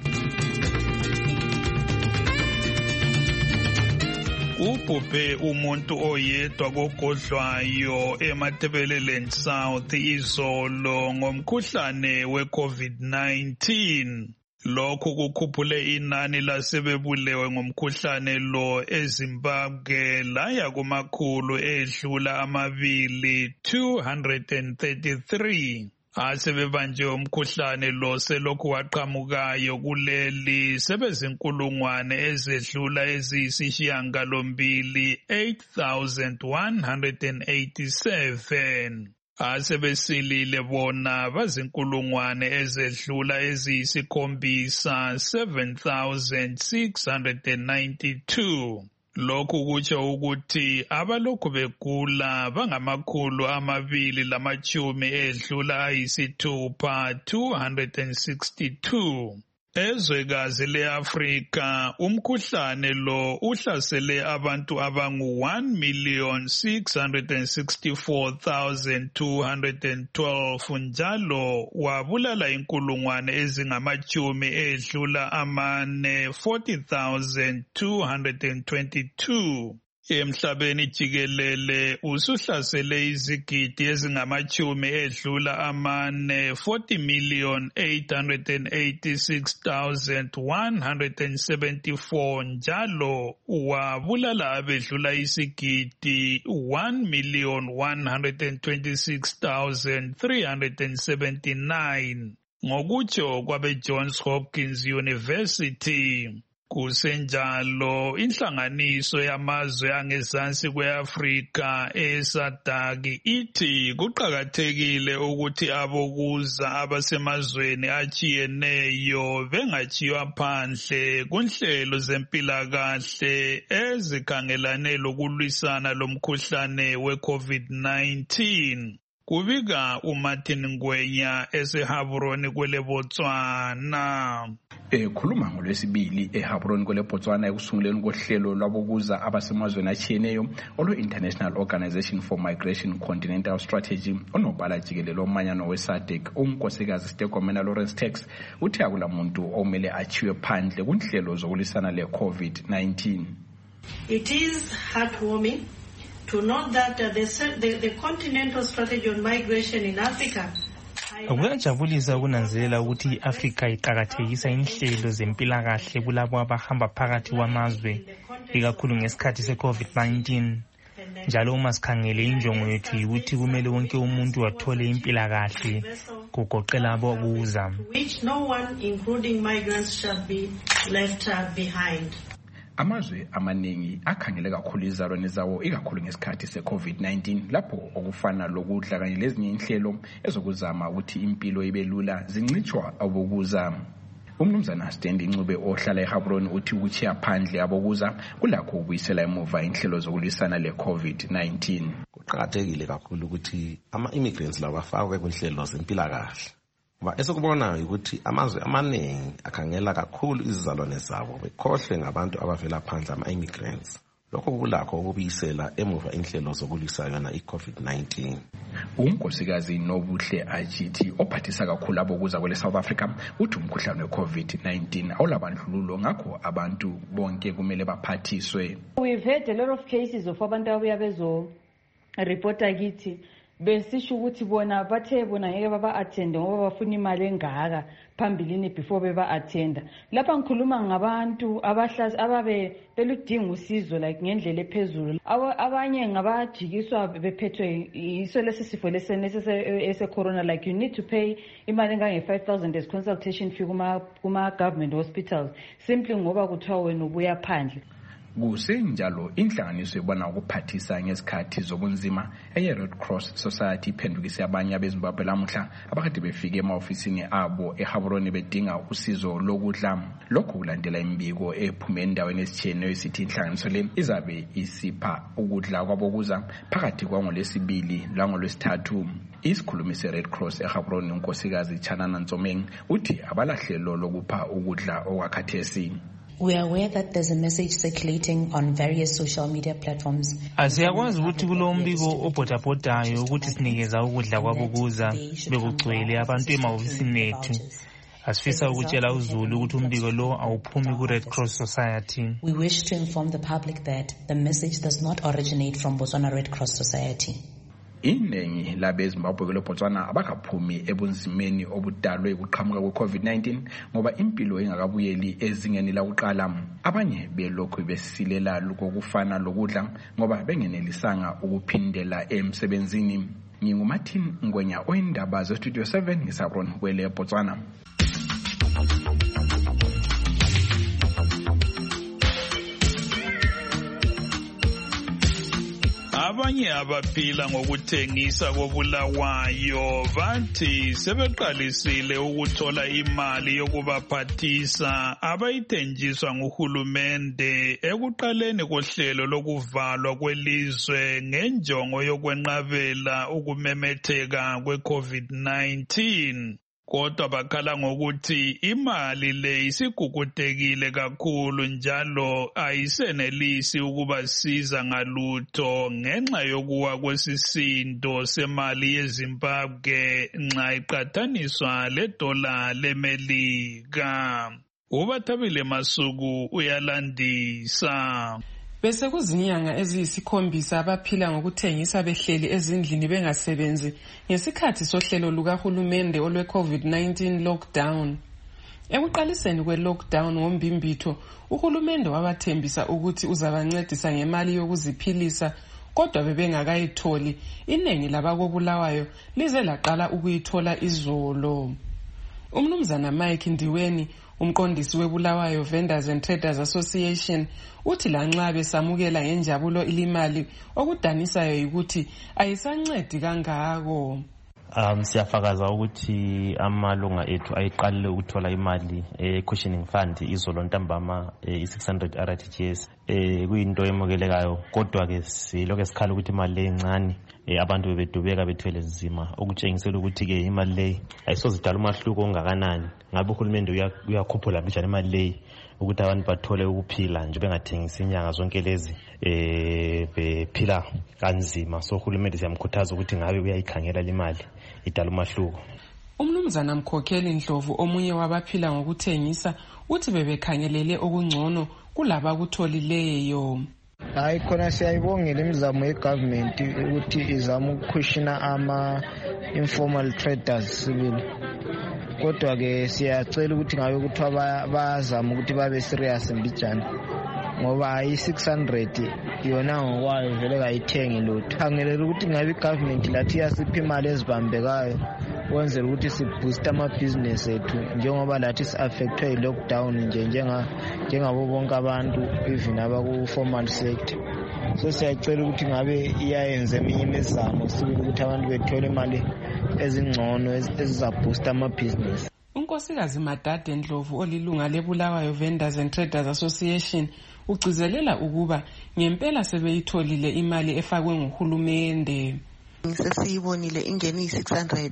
Ubhubhe umuntu oyedwa kogodlwayo eMatabeleland South izolo ngomkhuhlane we-COVID nineteen. Lokhu kukhuphule inani lasebebulewe ngomkhuhlane lo eZimbabwe laya kumakhulu edlula amabili two hundred thirty-three. Asebebanjwe umkhuhlane lo selokhu waqhamukayo kuleli sebezinkulungwane ezedlula eziyisishiyangalombili eight thousand one hundred eighty-seven. Asebesilile bona bazinkulungwane ezedlula eziyisikhombisa seven thousand six hundred ninety-two. Lokhu kutsho ukuthi abalokhu begula bangamakhulu amabili lamachumi edlula ayisithupha two hundred sixty-two. Ezwekazi le-Afrika umkhuhlane lo uhlasele abantu abangu one million six hundred sixty-four thousand two hundred twelve njalo wabulala inkulungwane ezingamachumi edlula amane forty thousand two hundred twenty-two. Emhlabeni jikelele usuhlasele izigidi ezingamachumi edlula amane forty million eight hundred eighty-six thousand one hundred seventy-four njalo wabulala abedlula isigidi one million one hundred twenty-six thousand three hundred seventy-nine ngokutsho kwabe Johns Hopkins University. Kusenjalo inhlanganiso yamazwe angezansi kwe-Afrika eSADC ithi kuqakathekile ukuthi abokuza abasemazweni achiyeneyo bengachiywa phandle kunhlelo zempilakahle ezikhangelane lokulwisana lomkhuhlane we-COVID nineteen. Kubika uMartin Ngwenya eseHaburoni kwele Botswana. Ekhuluma ngolwesibili eHaburoni kwele Botswana ekusunguleni kohlelo lwabokuza abasemazweni achiyeneyo olwe-International Organization for Migration Continental Strategy onobhala jikelele omanyano we-SADC unkosikazi Stegomena Lawrence Tax uthi akula muntu omele achiwe phandle kunhlelo zokulisana le-COVID nineteen. It is heartwarming to note that uh, the, the, the continental strategy on migration in Africa. Kuyajabulisa ukunanzelela ukuthi i-Afrika iqakathekisa inhlelo zempilakahle kulabo abahamba phakathi kwamazwe ikakhulu ngesikhathi se-COVID nineteen. Njalo uma sikhangele injongo yethu ukuthi kumele wonke umuntu athole impilakahle kugoqela abokuza. Which no one including migrants shall be left uh, behind. Amazwe amaningi akhangele kakhulu izalwane zawo ikakhulu ngesikhathi se-COVID nineteen lapho okufana lokudla kanye lezinye inhlelo ezokuzama ukuthi impilo ibe lula zincitshwa abokuza. Umnumzana Stanley Ncube ohlala eHaburoni uthi ukuchiya phandle abokuza kulakho ukubuyisela emuva inhlelo zokulwisana le-COVID nineteen. Kuqakathekile kakhulu ukuthi ama-immigrants laba bafakwe kunhlelo zempilakahle. Ba esikubonayo ukuthi amazwe amaningi akhangela kakhulu izizalwane zabo bekhohle ngabantu abavela phandle ama-immigrants. Lokho kulakho ukubuyisela emuva inhlelo zokulwisa yona i-COVID nineteen. Unkosikazi Nobuhle Ajithi ophathisa kakhulu abokuza kwele South Africa uthi umkhuhlane we-COVID nineteen awulabandlululo ngakho abantu bonke kumele baphathiswe. We've had a lot of cases of abantu abuya bezo reporta kithi besisho ukuthi bona bathe bona ngeke baba attend ngoba bafuna imali engaka phambilini before beba attenda. Lapha ngikhuluma ngabantu abahlasi ababe beludinga usizo like ngendlela ephezulu. Abanye ngabajikiswa bephethwe iso lesifo lesene ese corona like you need to pay imali engange five thousand as consultation fee kuma kuma government hospitals simply ngoba kuthiwa wena ubuya phandle. Kusenjalo inhlanganiso ebona ukuphathisa ngesikhathi zobunzima eye-Red Cross Society iphendukise abanye abeZimbabwe lamuhla abakade befike ema-ofisini abo eHaburoni bedinga usizo lokudla. Lokho kulandela imbiko ephume endaweni ezitshiyeneyo esithi inhlanganiso le izabe isipha ukudla kwabokuza phakathi kwangolesibili langolwesithathu. Isikhulumi se-Red Cross eHaburoni unkosikazi Chanana Ntsomeng uthi abalahlelo lokupha ukudla okwakhathesi. We are aware that there's a message circulating on various social media platforms. Asiyakwazi ukuthi kulo mbiko obhodabhodayo ukuthi sinikeza ukudla kwabokuza bekugcwele abantu emahofisini ethu. Asifisa ukutshela uZulu ukuthi umbiko lo awuphumi ku-Red Cross Society. We wish to inform the public that the message does not originate from Botswana Red Cross Society. Iningi labeZimbabwe kwele Botswana abakaphumi ebunzimeni obudalwe ukuqhamuka kwe-COVID nineteen ngoba impilo ingakabuyeli ezingeni lakuqala. Abanye belokhu besilela lokufana lokudla ngoba bengenelisanga ukuphindela emsebenzini. NginguMartin Ngwenya oyindaba ze-Studio seven ngisabroni kwele Botswana. Abanye abaphila ngokuthengisa kobulawayo bathi sebeqalisile ukuthola imali yokubaphathisa abayithenjiswa nguhulumende ekuqaleni kohlelo lokuvalwa kwelizwe ngenjongo yokwenqabela ukumemetheka kwe-COVID nineteen. Kodwa bakhala ngokuthi imali le isigugutekile kakhulu njalo ayisenelisi ukubasiza ngalutho ngenxa yokuwa kwesisindo semali yeZimbabwe nxa iqathaniswa ledola leMelika. Ubathabile Masuku uyalandisa. Bese kuzinyanga eziyisikhombisa abaphila ngokuthengisa behleli ezindlini bengasebenzi ngesikhathi sohlelo lukahulumende olwe-COVID nineteen lockdown. Ekuqaliseni kwe-lockdown ngombimbitho, uhulumende wabathembisa ukuthi uzabancedisa ngemali yokuziphilisa, kodwa bebengakayitholi. Inengi labakobulawayo lize laqala ukuyithola izolo. Umnumzana Mike Ndiweni, umqondisi weBulawayo Vendors and Traders Association, uthi lanxa besamukela ngenjabulo ilimali okudanisayo ukuthi ayisancedi kangako. Um siyafakaza ukuthi amalunga ethu ayiqalile ukuthola imali e-cushioning fund izolo ntambama i-six hundred R T G S eh kuyinto emukelekayo, kodwa ke silokho esikhala ukuthi imali le encane abantu bebedubeka bethwele nzima, okutshengisela ukuthi ke imali le ayisoze idala umahluko ongakanani. Ngabe uhulumende uyakhuphula njani imali le ukuthi abantu bathole ukuphila nje bengathengisi inyanga zonke lezi eh bephila kanzima. So uhulumende siyamkhuthaza ukuthi ngabe uyayikhangela imali idala umahluko. Umnumzana Mkhokheli Ndlovu, omunye wabaphila ngokuthengisa, uthi bebekhangelele okungcono kulaba kutholileyo. Hayi khona siyayibongela imizamo yegovernment ukuthi izama ukukushina ama informal traders sibili, kodwa ke siyacela ukuthi ngabe kuthiwa bazama ukuthi babe serious mbijana, ngoba i-six hundred yona ngokwayo vele kayithengi lutho. Khangelela ukuthi ngabe igovernment lathi iyasipha imali ezibambekayo kwenzela ukuthi siboost amabhizinesi ethu, njengoba lathi si-affectwe yi-lockdown nje njengabo bonke abantu even abaku-formal sector. So siyacela ukuthi ngabe iyayenza eminye imizamo sibili ukuthi abantu bethole imali ezingcono ezizaboost amabhizinesi. uNkosikazi Madade Ndlovu, olilunga leBulawayo Vendors and Traders Association, ugcizelela ukuba ngempela sebeyitholile imali efakwe nguhulumende. Sesiyibonile ingene i-six hundred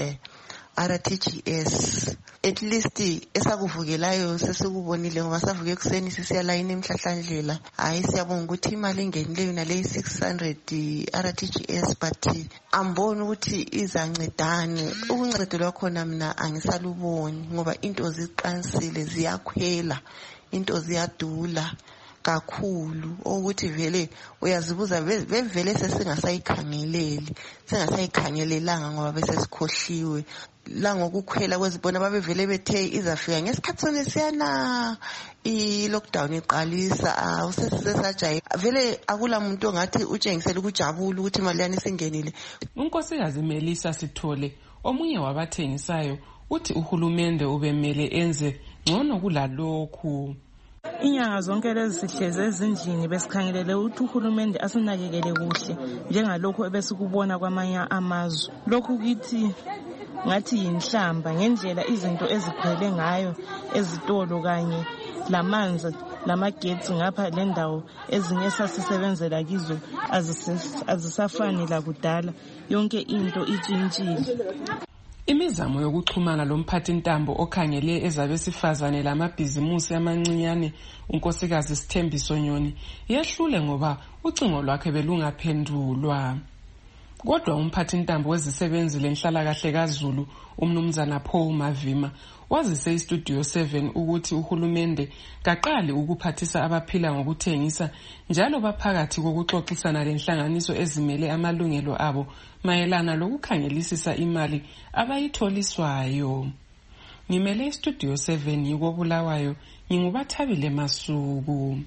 R T G S, at least esakuvukelayo sesikubonile ngoba savuke ekuseni sisiya line emhlahlandlela. Hayi siyabonga ukuthi imali ingenileyo nale six hundred R T G S, but amboni ukuthi izancedane. Ukuncedo lwakhona mina angisaluboni ngoba into ziqansile, ziyakhwela, into ziyadula kakhulu, ukuthi vele uyazibuza bevele sesingasayikhangeleli singasayikhangelelanga ngoba bese sikhohliwe la ngokukhwela kwezibona babevele bethe izafika ngesikhathi sone siyana i-lockdown iqalisa awusesisajayi vele akula muntu ongathi utshengisela ukujabula ukuthi imali yani singenile. uNkosikazi Melisa Sithole, omunye wabathengisayo, uthi uhulumende ubemele enze ngcono kulalokhu. Inyanga zonke lezi sihleze ezindlini besikhangelele ukuthi uhulumende asinakekele kuhle njengalokho ebesikubona kwamanye amazwe. Lokhu kithi ngathi yinhlamba ngendlela izinto ezikhwele ngayo ezitolo kanye lamanzi lamagetsi ngapha lendawo ezinye sasisebenzela kizo azisafani la kudala, yonke into itshintshile. Imizamo yokuxhumana lomphathintambo okhangele ezabesifazane lamabhizimusi amancinyane uNkosikazi Sithembiso Nyoni yehlule ngoba ucingo lwakhe belungaphendulwa. Kodwa umphathintambo wezisebenzi lenhlalakahle kaZulu umnumzana Paul Mavima wazise iStudio seven ukuthi uhulumende kaqali ukuphathisa abaphila ngokuthengisa njalo baphakathi kokuxoxisana lenhlanganiso ezimele amalungelo abo mayelana lokukhangelisisa imali abayitholiswayo. Ngimele iStudio seven yiko Bulawayo, nginguBathabile Masuku.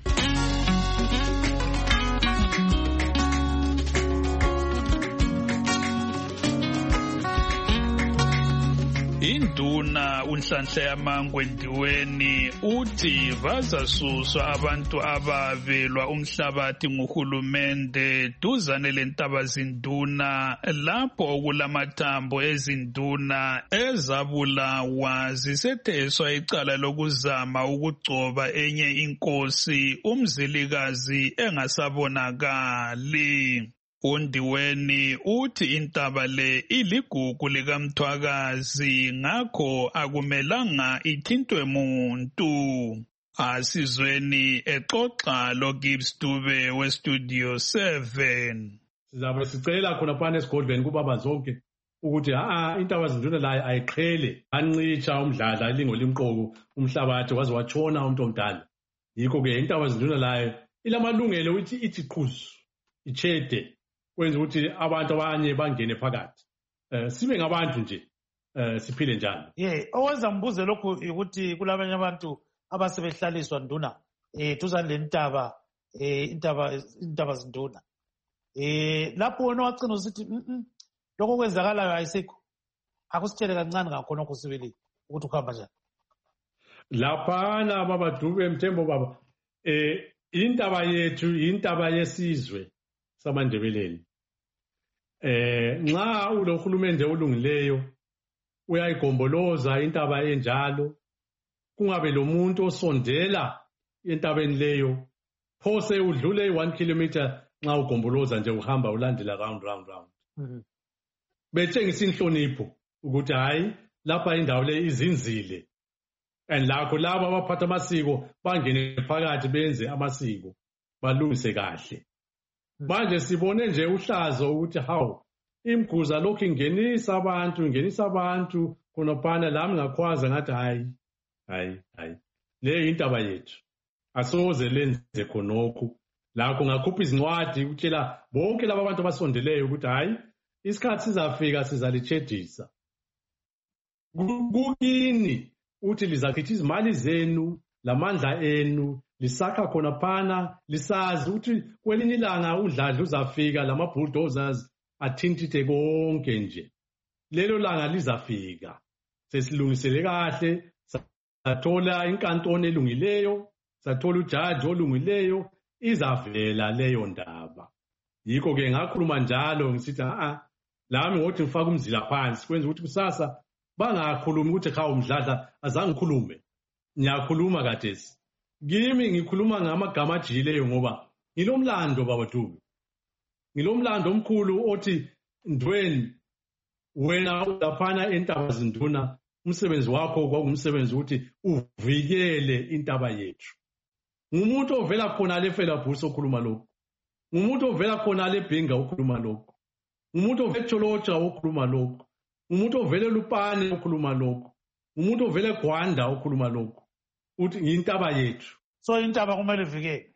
Induna uNhlanhla yaMangwe Ndiweni uthi bazasuswa abantu ababelwa umhlabathi nguhulumende duzane lentaba zinduna lapho okulamathambo ezinduna ezabulawa zisetheswa icala lokuzama ukugcoba enye inkosi umzilikazi engasabonakali. uNdiweni uthi intaba le iligugu likamthwakazi ngakho akumelanga ithintwe muntu. Asizweni exoxa loGibbs Dube weStudio seven. Sizabe sicela khona phana esigodlweni kubaba zonke ukuthi a intaba zinduna la ayiqhele ancitsha umdlala ilingo limqoko umhlabathi waze watshona umuntu omdala. Yikho ke intaba zinduna la ilamalungelo ukuthi ithi qhuzu ichede kwenza ukuthi abantu abanye bangene phakathi. Eh sibe ngabantu nje eh siphile njalo. Yeah, owenza mbuze lokhu ukuthi kulabanye abantu abasebehlaliswa nduna eh tuzani lentaba eh intaba intaba zinduna. Eh lapho wona wacina usithi lokho kwenzakalayo ayisekho. Akusitshele kancane ngakhona kusibili. ukuthi ukuhamba njani laphana baba Dube Mthembu baba eh intaba yethu intaba yesizwe samandebeleni eh nxa ulohulumende olungileyo uyayigomboloza intaba enjalo kungabe lo muntu osondela entabeni leyo phose udlule one kilometer nxa ugomboloza nje uhamba ulandela round round round Mhm. betshengisa inhlonipho ukuthi hayi lapha indawo le izinzile and lakho laba abaphatha amasiko bangene phakathi benze amasiko balungise kahle manje sibone nje uhlazo ukuthi hawu imguza lokhu ingenisa abantu ingenisa abantu khonophana lami ngakhwaza ngathi hayi hayi hayi le intaba yethu asoze lenze khonokho lakho ngakhupha izincwadi utshela bonke laba abantu abasondeleyo ukuthi hayi isikhathi sizafika sizalichedisa kukini uthi lizachitha izimali zenu lamandla enu lisakha khona phana lisazi ukuthi kwelinye ilanga udladla uzafika lama bulldozers athintithe konke nje lelo langa lizafika sesilungisele kahle sathola inkantolo elungileyo sathola ujaji olungileyo izavela leyo ndaba yikho ke ngakhuluma njalo ngisithi a lami ngothi ngifaka umzila phansi kwenza ukuthi kusasa bangakhulumi ukuthi cha umdladla azange ngikhulume ngiyakhuluma kadesi kimi ngikhuluma ngamagama ajileyo ngoba ngilomlando baba Dube ngilomlando omkhulu othi Ndweni wena ulaphana entaba zinduna umsebenzi wakho kwakungumsebenzi ukuthi uvikele intaba yethu ngumuntu ovela khona le fela bhuso okhuluma lokho ngumuntu ovela khona le Bhinga okhuluma lokho ngumuntu ovela eTsholotsha okhuluma lokho umuntu ovele Lupane okhuluma lokho umuntu ovele Gwanda okhuluma lokho uthi intaba yethu so intaba kumele ivikele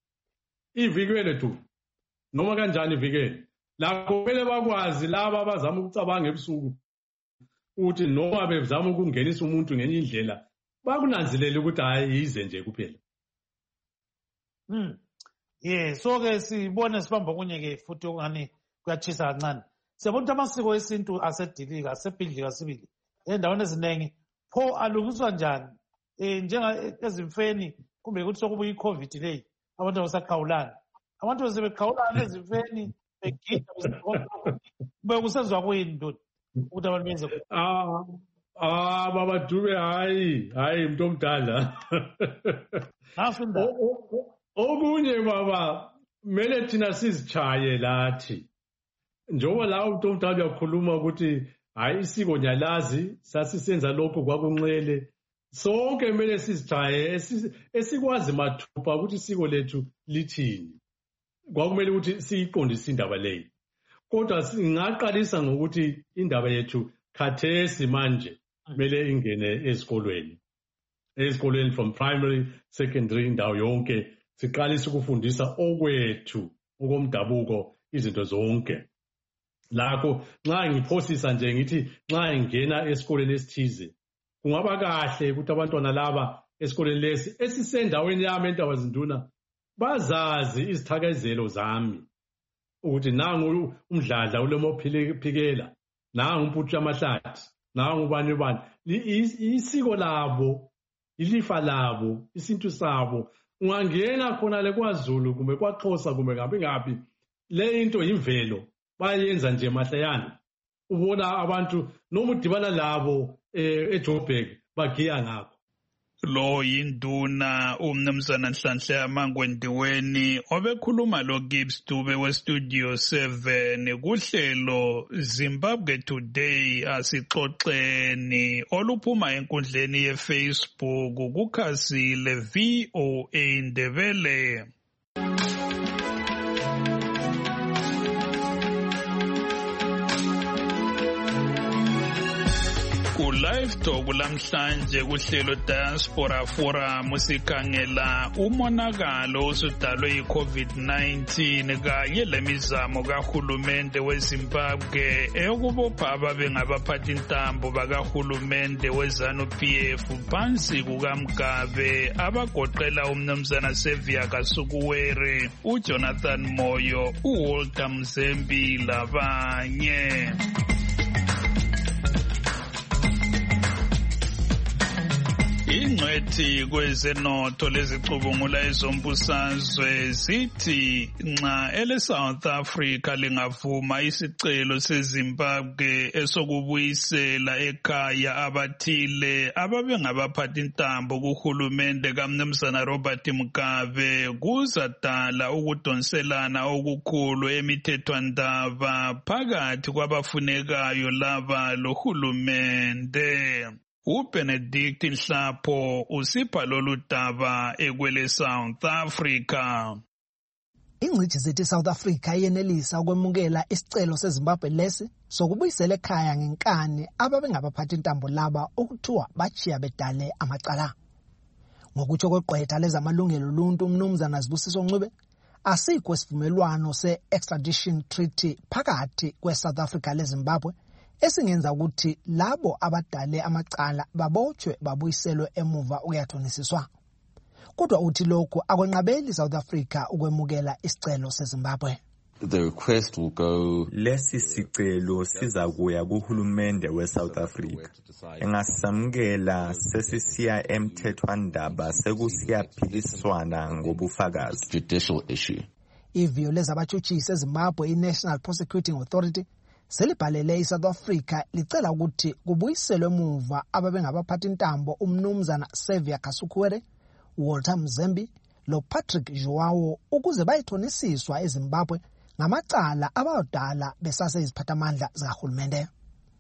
ivikele tu noma kanjani ivikele lakho kumele bakwazi laba abazama ukucabanga ebusuku uthi noma bezama ukungenisa umuntu ngenye indlela bakunanzelele ukuthi hayi yize nje kuphela Mm. Yeah, so ke sibone sibamba kunye ke futhi ungani kuyachisa kancane. Siyabona ukuthi amasiko esintu asedilika, asebhidlika sibili. Endaweni eziningi pho alungiswa njani? Eh njenga ezimfeni kumbe ukuthi sokubuya iCovid leyi abantu abasakhawulana. Abantu besebekhawulana ezimfeni begida kube kusenzwa kuyini ntoni ukuthi abantu benze ah ah baba Dube hayi hayi umuntu omdala Nafunda okunye baba mele thina sizichaye lathi njoba la umuntu omdala uyakhuluma ukuthi hayi isiko nyalazi sasisenza lokho kwakunxele sonke mele sizichaye esikwazi mathupha ukuthi isiko lethu lithini kwakumele ukuthi siyiqondise indaba leyo kodwa singaqalisa ngokuthi indaba yethu khathesi manje mele ingene ezikolweni ezikolweni from primary secondary indawo yonke siqalisa ukufundisa okwethu okomdabuko izinto zonke lakho nxa ngiphosisa nje ngithi nxa ingena esikoleni esithize kungaba kahle ukuthi abantwana laba esikoleni lesi esisendaweni yami entaba zinduna bazazi izithakazelo zami ukuthi nangu umdladla ulemophikela nangu umputhu amahlathi nangu bani bani isiko labo ilifa labo isintu sabo ungangena khona le kwaZulu kumbe kwaXhosa kumbe ngapi ngapi le into imvelo bayenza nje mahlayana ubona abantu noma udibana labo eJoburg bagiya ngakho lo yinduna umnumzana Nhlanhla Amangwendiweni obekhuluma lo Gibbs Dube westudio seven kuhlelo Zimbabwe Today asixoxeni oluphuma enkundleni yeFacebook kukhasile V O A Ndebele. Live talk lamhlanje kuhlelo Diaspora Forum sikhangela umonakalo osudalwe yi-COVID nineteen kanye lemizamo kahulumende weZimbabwe eyokubopha ababe ngabaphathi intambo bakahulumende weZanu-P F phansi kukaMgabe abagoqela umnumzana Sevia Kasukuwere, uJonathan Moyo, uWalter Mzembi labanye. Ingcwethi kwezenotho lezicubungula ezombusazwe zithi nxa ele South Africa lingavuma isicelo seZimbabwe esokubuyisela ekhaya abathile ababengabaphathi intambo kuhulumende kaMnumzana Robert Mugabe, kuzadala ukudonselana okukhulu emithethwandaba phakathi kwabafunekayo laba lohulumende. uBenedict Nhlapho usipha lolu daba ekwele South Africa. Ingcitshi zithi South Africa yenelisa ukwemukela isicelo seZimbabwe lesi sokubuyisela ekhaya ngenkani ababengabaphathi intambo laba okuthiwa bachiya bedale amacala. Ngokutsho kweqwetha lezamalungelo oluntu uMnumzana Sibusiso Ncube, asikho isivumelwano se-extradition treaty phakathi kwe-South Africa leZimbabwe esingenza ukuthi labo abadale amacala babotshwe babuyiselwe emuva ukuyathonisiswa. Kodwa uthi lokho akwenqabeli South Africa ukwemukela isicelo seZimbabwe. The request will go lesi sicelo sizakuya kuhulumende weSouth Africa. Engasamukela sesisiya emthethwandaba sekusiyaphikiswana ngobufakazi. Judicial issue. Ivio lezabatshutshisi eZimbabwe iNational Prosecuting Authority selibhalele iSouth Africa licela ukuthi kubuyiselwe emuva ababengabaphathi intambo uMnumzana Xavier Kasukuwere, Walter Mzembi lo Patrick Joao ukuze bayithonisiswa eZimbabwe ngamacala abadala besase iziphathamandla zikahulumende.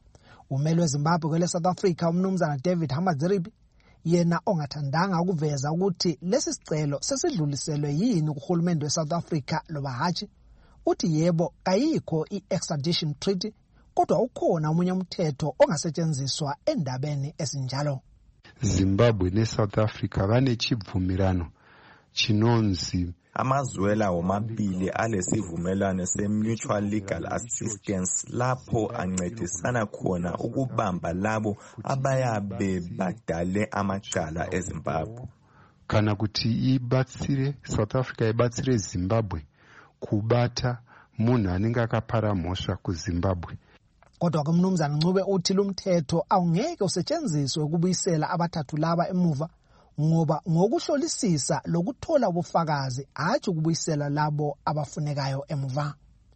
Umelo weZimbabwe kwele South Africa uMnumzana David Hamadziribi yena ongathandanga ukuveza ukuthi lesi sicelo sesidluliselwe yini kuhulumende weSouth Africa loba hatshi, uthi yebo kayikho i-extradition treaty kodwa ukhona umunye umthetho ongasetshenziswa endabeni esinjalo. Zimbabwe neSouth Africa banechibvumirano chinonzi amazwela womabili alesivumelwano se-mutual legal assistance lapho ancedisana khona ukubamba labo abayabe badale amacala eZimbabwe. Kana kuti ibatsire South Africa ibatsire Zimbabwe kubata munhu anenge akapara mhosva kuZimbabwe. Kodwa kuMnumzana Ncube uthi lumthetho awungeke usetshenziswe ukubuyisela abathathu laba emuva ngoba ngokuhlolisisa lokuthola ubufakazi hatshi ukubuyisela labo abafunekayo emuva.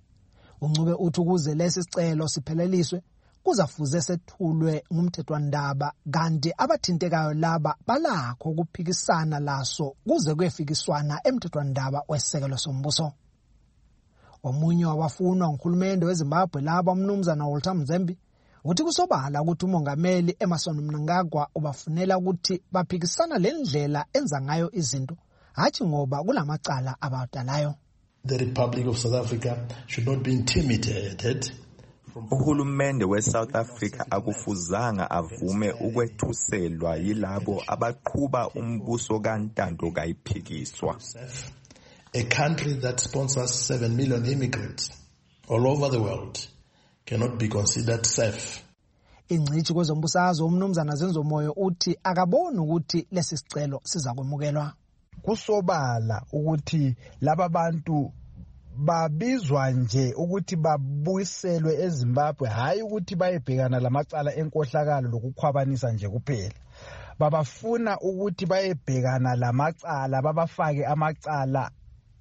uNcube uthi ukuze lesi sicelo sipheleliswe kuzafuze sethulwe ngumthethwandaba kanti abathintekayo laba balakho ukuphikisana laso kuze kuyefikiswana emthethwandaba wesekelo sombuso. Omunye wabafunwa nguhulumende weZimbabwe laba uMnumzana Walter Mzembi uthi kusobala ukuthi umongameli Emmerson Mnangagwa ubafunela ukuthi baphikisana lendlela enza ngayo izinto hatshi ngoba kulamacala abadalayo. The Republic of South Africa should not be intimidated. Uhulumende weSouth Africa akufuzanga avume ukwethuselwa yilabo abaqhuba umbuso kantando kayiphikiswa. A country that sponsors seven million immigrants all over the world cannot be considered safe. Ingcitshi kwezombusazwe uMnumzana Zenzomoyo uthi akaboni ukuthi lesi sicelo sizakwemukelwa. Kusobala ukuthi laba bantu babizwa nje ukuthi babuyiselwe eZimbabwe, hayi ukuthi bayebhekana lamacala enkohlakalo lokukhwabanisa nje kuphela. Babafuna ukuthi bayebhekana lamacala, babafake amacala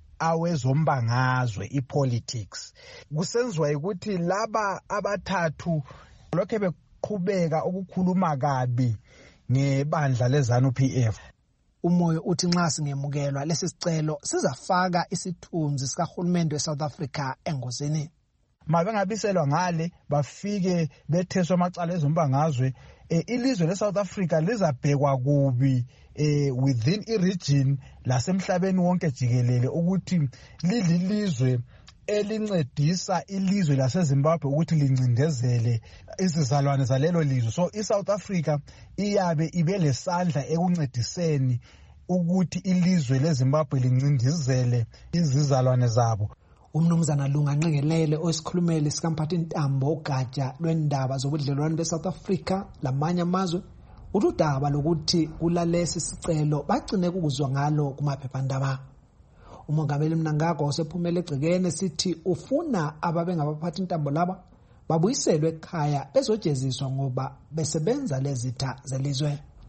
awezombangazwe ipolitics. Kusenziwa ukuthi laba abathathu lokho beqhubeka ukukhuluma kabi ngebandla leZANU P F. Umoyo uthi nxa singemukelwa lesi sicelo sizafaka isithunzi sikahulumende weSouth Africa engozini. Mabengabiselwa ngale bafike betheswa amacala ezombangazwe, eh, ilizwe leSouth Africa lizabhekwa kubi eh, within i-region lasemhlabeni wonke jikelele ukuthi lilizwe elincedisa ilizwe laseZimbabwe ukuthi lincindezele izizalwane zalelo lizwe. So iSouth Africa iyabe ibelesandla ekuncediseni ukuthi ilizwe leZimbabwe lincindezele izizalwane zabo. uMnumzana Lunga Nqengelele osikhulumeli sikamphathi intambo ugatsha lwendaba zobudlelwano beSouth Africa lamanye amazwe uthi udaba lokuthi kulalesi sicelo bagcine kukuzwa ngalo kumaphephandaba. Umongameli Mnangagwa usephumele egcekeni sithi ufuna ababengabaphathi intambo laba babuyiselwe ekhaya bezojeziswa ngoba besebenza lezitha zelizwe.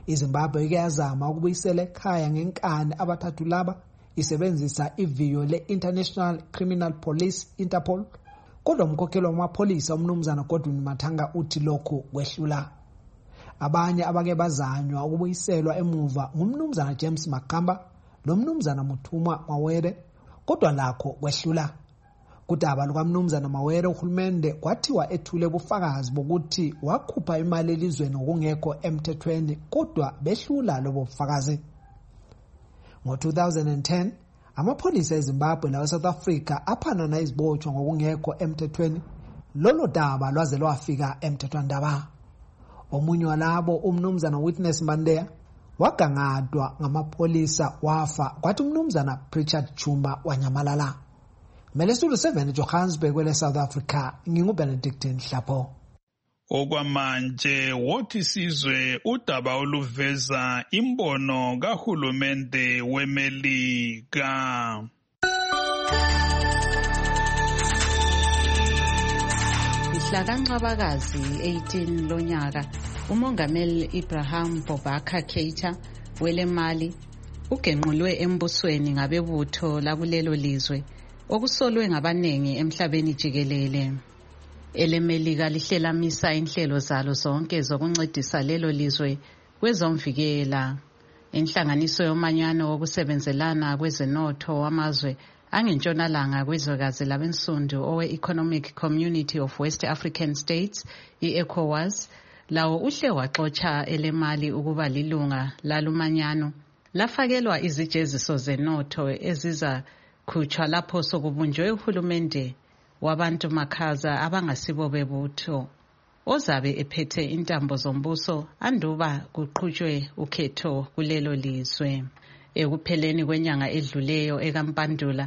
iZimbabwe iyazama ukubuyisela ekhaya ngenkani abathathu laba isebenzisa iviyo le-International Criminal Police Interpol. Kodwa umkhokheli wamapholisa umnumzana Godwin Mathanga uthi lokhu kwehlula. Abanye abake bazanywa ukubuyiselwa emuva ngumnumzana James Makamba lo mnumzana Muthuma Mawere, kodwa lakho kwehlula. Kudaba lukamnumzana Mawere uhulumende kwathiwa ethule ubufakazi bokuthi wakhupha imali elizweni ngokungekho emthethweni, kodwa behlula lobo bufakazi. Ngo two thousand ten amapholisa eZimbabwe lawe South Africa aphanana izibotshwa ngokungekho emthethweni. Lolo daba lwaze lwafika emthethwandaba. Omunye walabo umnumzana Witness Mandeya wagangadwa ngamapholisa wafa, kwathi umnumzana Richard Chuma wanyamalala. Melesulu seven Johannesburg kwele South Africa, nginguBenedict Nhlapo. Okwamanje wothi sizwe udaba oluveza imbono kahulumende weMelika. Mhla kaNcwabakazi eighteen lonyaka, umongameli Ibrahim Boubacar Keita welemali ugenqulwe embusweni ngabebutho lakulelo lizwe okusolwe ngabanengi emhlabeni jikelele. EleMelika lihlelamisa inhlelo zalo zonke zokuncedisa lelo lizwe kwezomvikela. Inhlanganiso yomanyano wokusebenzelana kwezenotho wamazwe angentshonalanga kwezwekazi labensundu owe-Economic Community of West African States, i-ECOWAS, lawo uhle waxotsha elemali ukuba lilunga lalumanyano. Lafakelwa izijeziso zenotho eziza khutshwa lapho sokubunjwe uhulumende wabantu makhaza abangasibo bebutho ozabe ephethe intambo zombuso anduba kuqhutshwe ukhetho kulelo lizwe. Ekupheleni kwenyanga edluleyo ekaMpandula,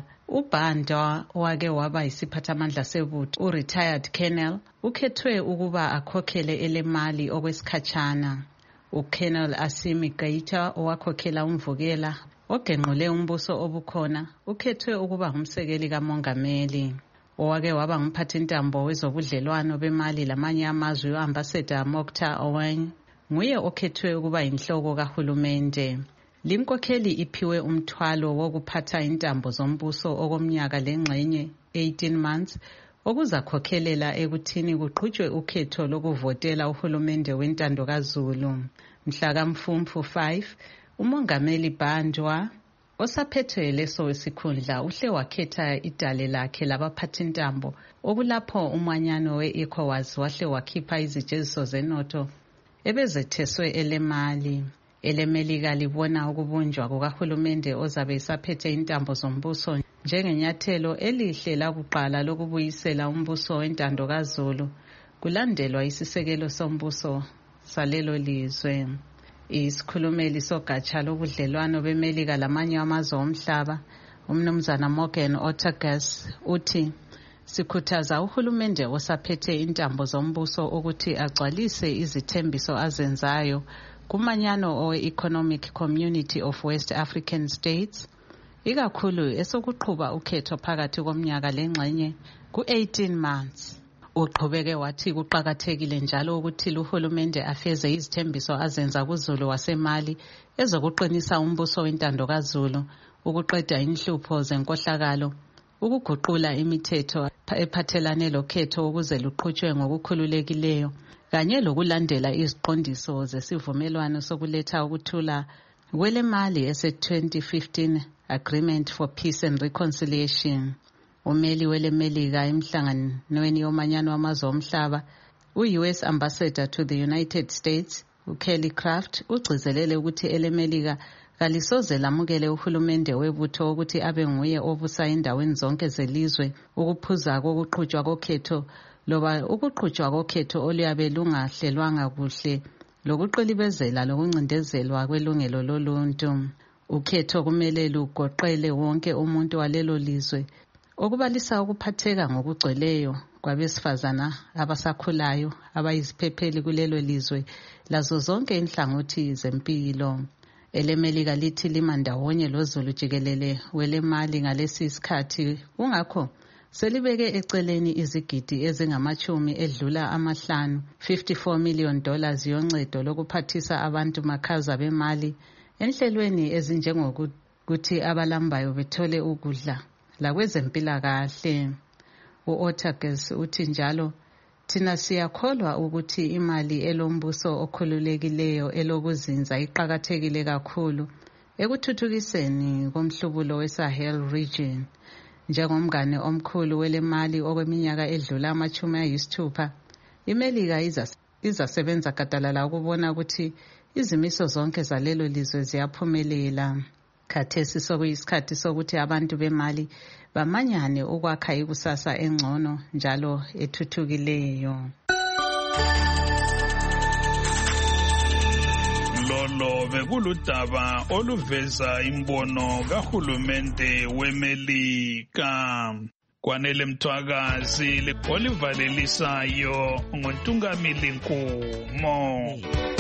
uBanda wake waba isiphathamandla sebutho u-retired colonel ukhethwe ukuba akhokhele elemali okwesikhatshana. UColonel Asimi Gaita owakhokhela umvukela ogenqule umbuso obukhona ukhethwe ukuba ngumsekeli kamongameli. Owake waba ngumphathintambo wezobudlelwano bemali lamanye amazwe u-Ambassador Mokhtar Owen nguye okhethwe ukuba inhloko kahulumende. Linkokheli iphiwe umthwalo wokuphatha intambo zombuso okomnyaka lengxenye eighteen months okuzakhokhelela ekuthini kuqhutshwe ukhetho lokuvotela uhulumende wentando kaZulu. Mhla kaMfumfu five umongameli Bandwa osaphethwe leso wesikhundla uhle wakhetha idale lakhe labaphathintambo okulapho umanyano we-ECOWAS wahle wakhipha izijeziso zenotho ebezetheswe elemali. EleMelika libona ukubunjwa kukahulumende ozabe esaphethe intambo zombuso njengenyathelo elihle lakuqala lokubuyisela umbuso wentando kaZulu kulandelwa isisekelo sombuso salelo lizwe. Isikhulumeli sogatsha lobudlelwano beMelika lamanye amazwe omhlaba umnumzana Morgan Ortagus uthi sikhuthaza uhulumende osaphethe intambo zombuso ukuthi agcwalise izithembiso azenzayo kumanyano owe-Economic Community of West African States, ikakhulu esokuqhuba ukhetho phakathi komnyaka lengxenye ku-eighteen months. Uqhubeke wathi kuqakathekile njalo ukuthi uhulumende afeze izithembiso azenza kuZulu waseMali ezokuqinisa umbuso wentando kaZulu, ukuqeda inhlupho zenkohlakalo, ukuguqula imithetho ephathelane lokhetho ukuze luqhutshwe ngokukhululekileyo, kanye lokulandela iziqondiso zesivumelwano sokuletha ukuthula kwelemali ese-twenty fifteen Agreement for Peace and Reconciliation. Umeli weleMelika emhlanganweni yomanyano wamazwe omhlaba, u-U S Ambassador to the United States, uKelly Craft, ugcizelele ukuthi eleMelika kalisoze lamukele uhulumende webutho ukuthi abe nguye obusa endaweni zonke zelizwe ukuphuza kokuqhutshwa kokhetho loba ukuqhutshwa kokhetho oluyabe lungahlelwanga kuhle lokuqilibezela lokuncindezelwa kwelungelo loluntu. Ukhetho kumele lugoqele wonke umuntu walelo lizwe, okubalisa ukuphatheka ngokugcweleyo kwabesifazana abasakhulayo abayiziphepheli kulelo lizwe lazo zonke inhlangothi zempilo. EleMelika lithi lima ndawonye loZulu jikelele welemali ngalesi isikhathi, kungakho selibeke eceleni izigidi ezingamachumi edlula amahlanu fifty-four million dollars yoncedo lokuphathisa abantu makhaza bemali enhlelweni ezinjengokuthi abalambayo bethole ukudla lakwezempilakahle. U-Otages uthi njalo thina siyakholwa ukuthi imali elombuso okhululekileyo elokuzinza iqakathekile kakhulu ekuthuthukiseni komhlubulo we-Sahel region. Njengomngane omkhulu welemali okweminyaka edlula amachumi ayisithupha, iMelika izasebenza gadalala ukubona ukuthi izimiso zonke zalelo lizwe ziyaphumelela. Khathesi sokuyisikhathi sokuthi abantu bemali bamanyane ukwakha ikusasa engcono njalo ethuthukileyo. Lolo bekuludaba oluveza imbono kahulumende weMelika. Kwanele Mthwakazi, Oliver Lelisayo, nguNtungamili Nkumo.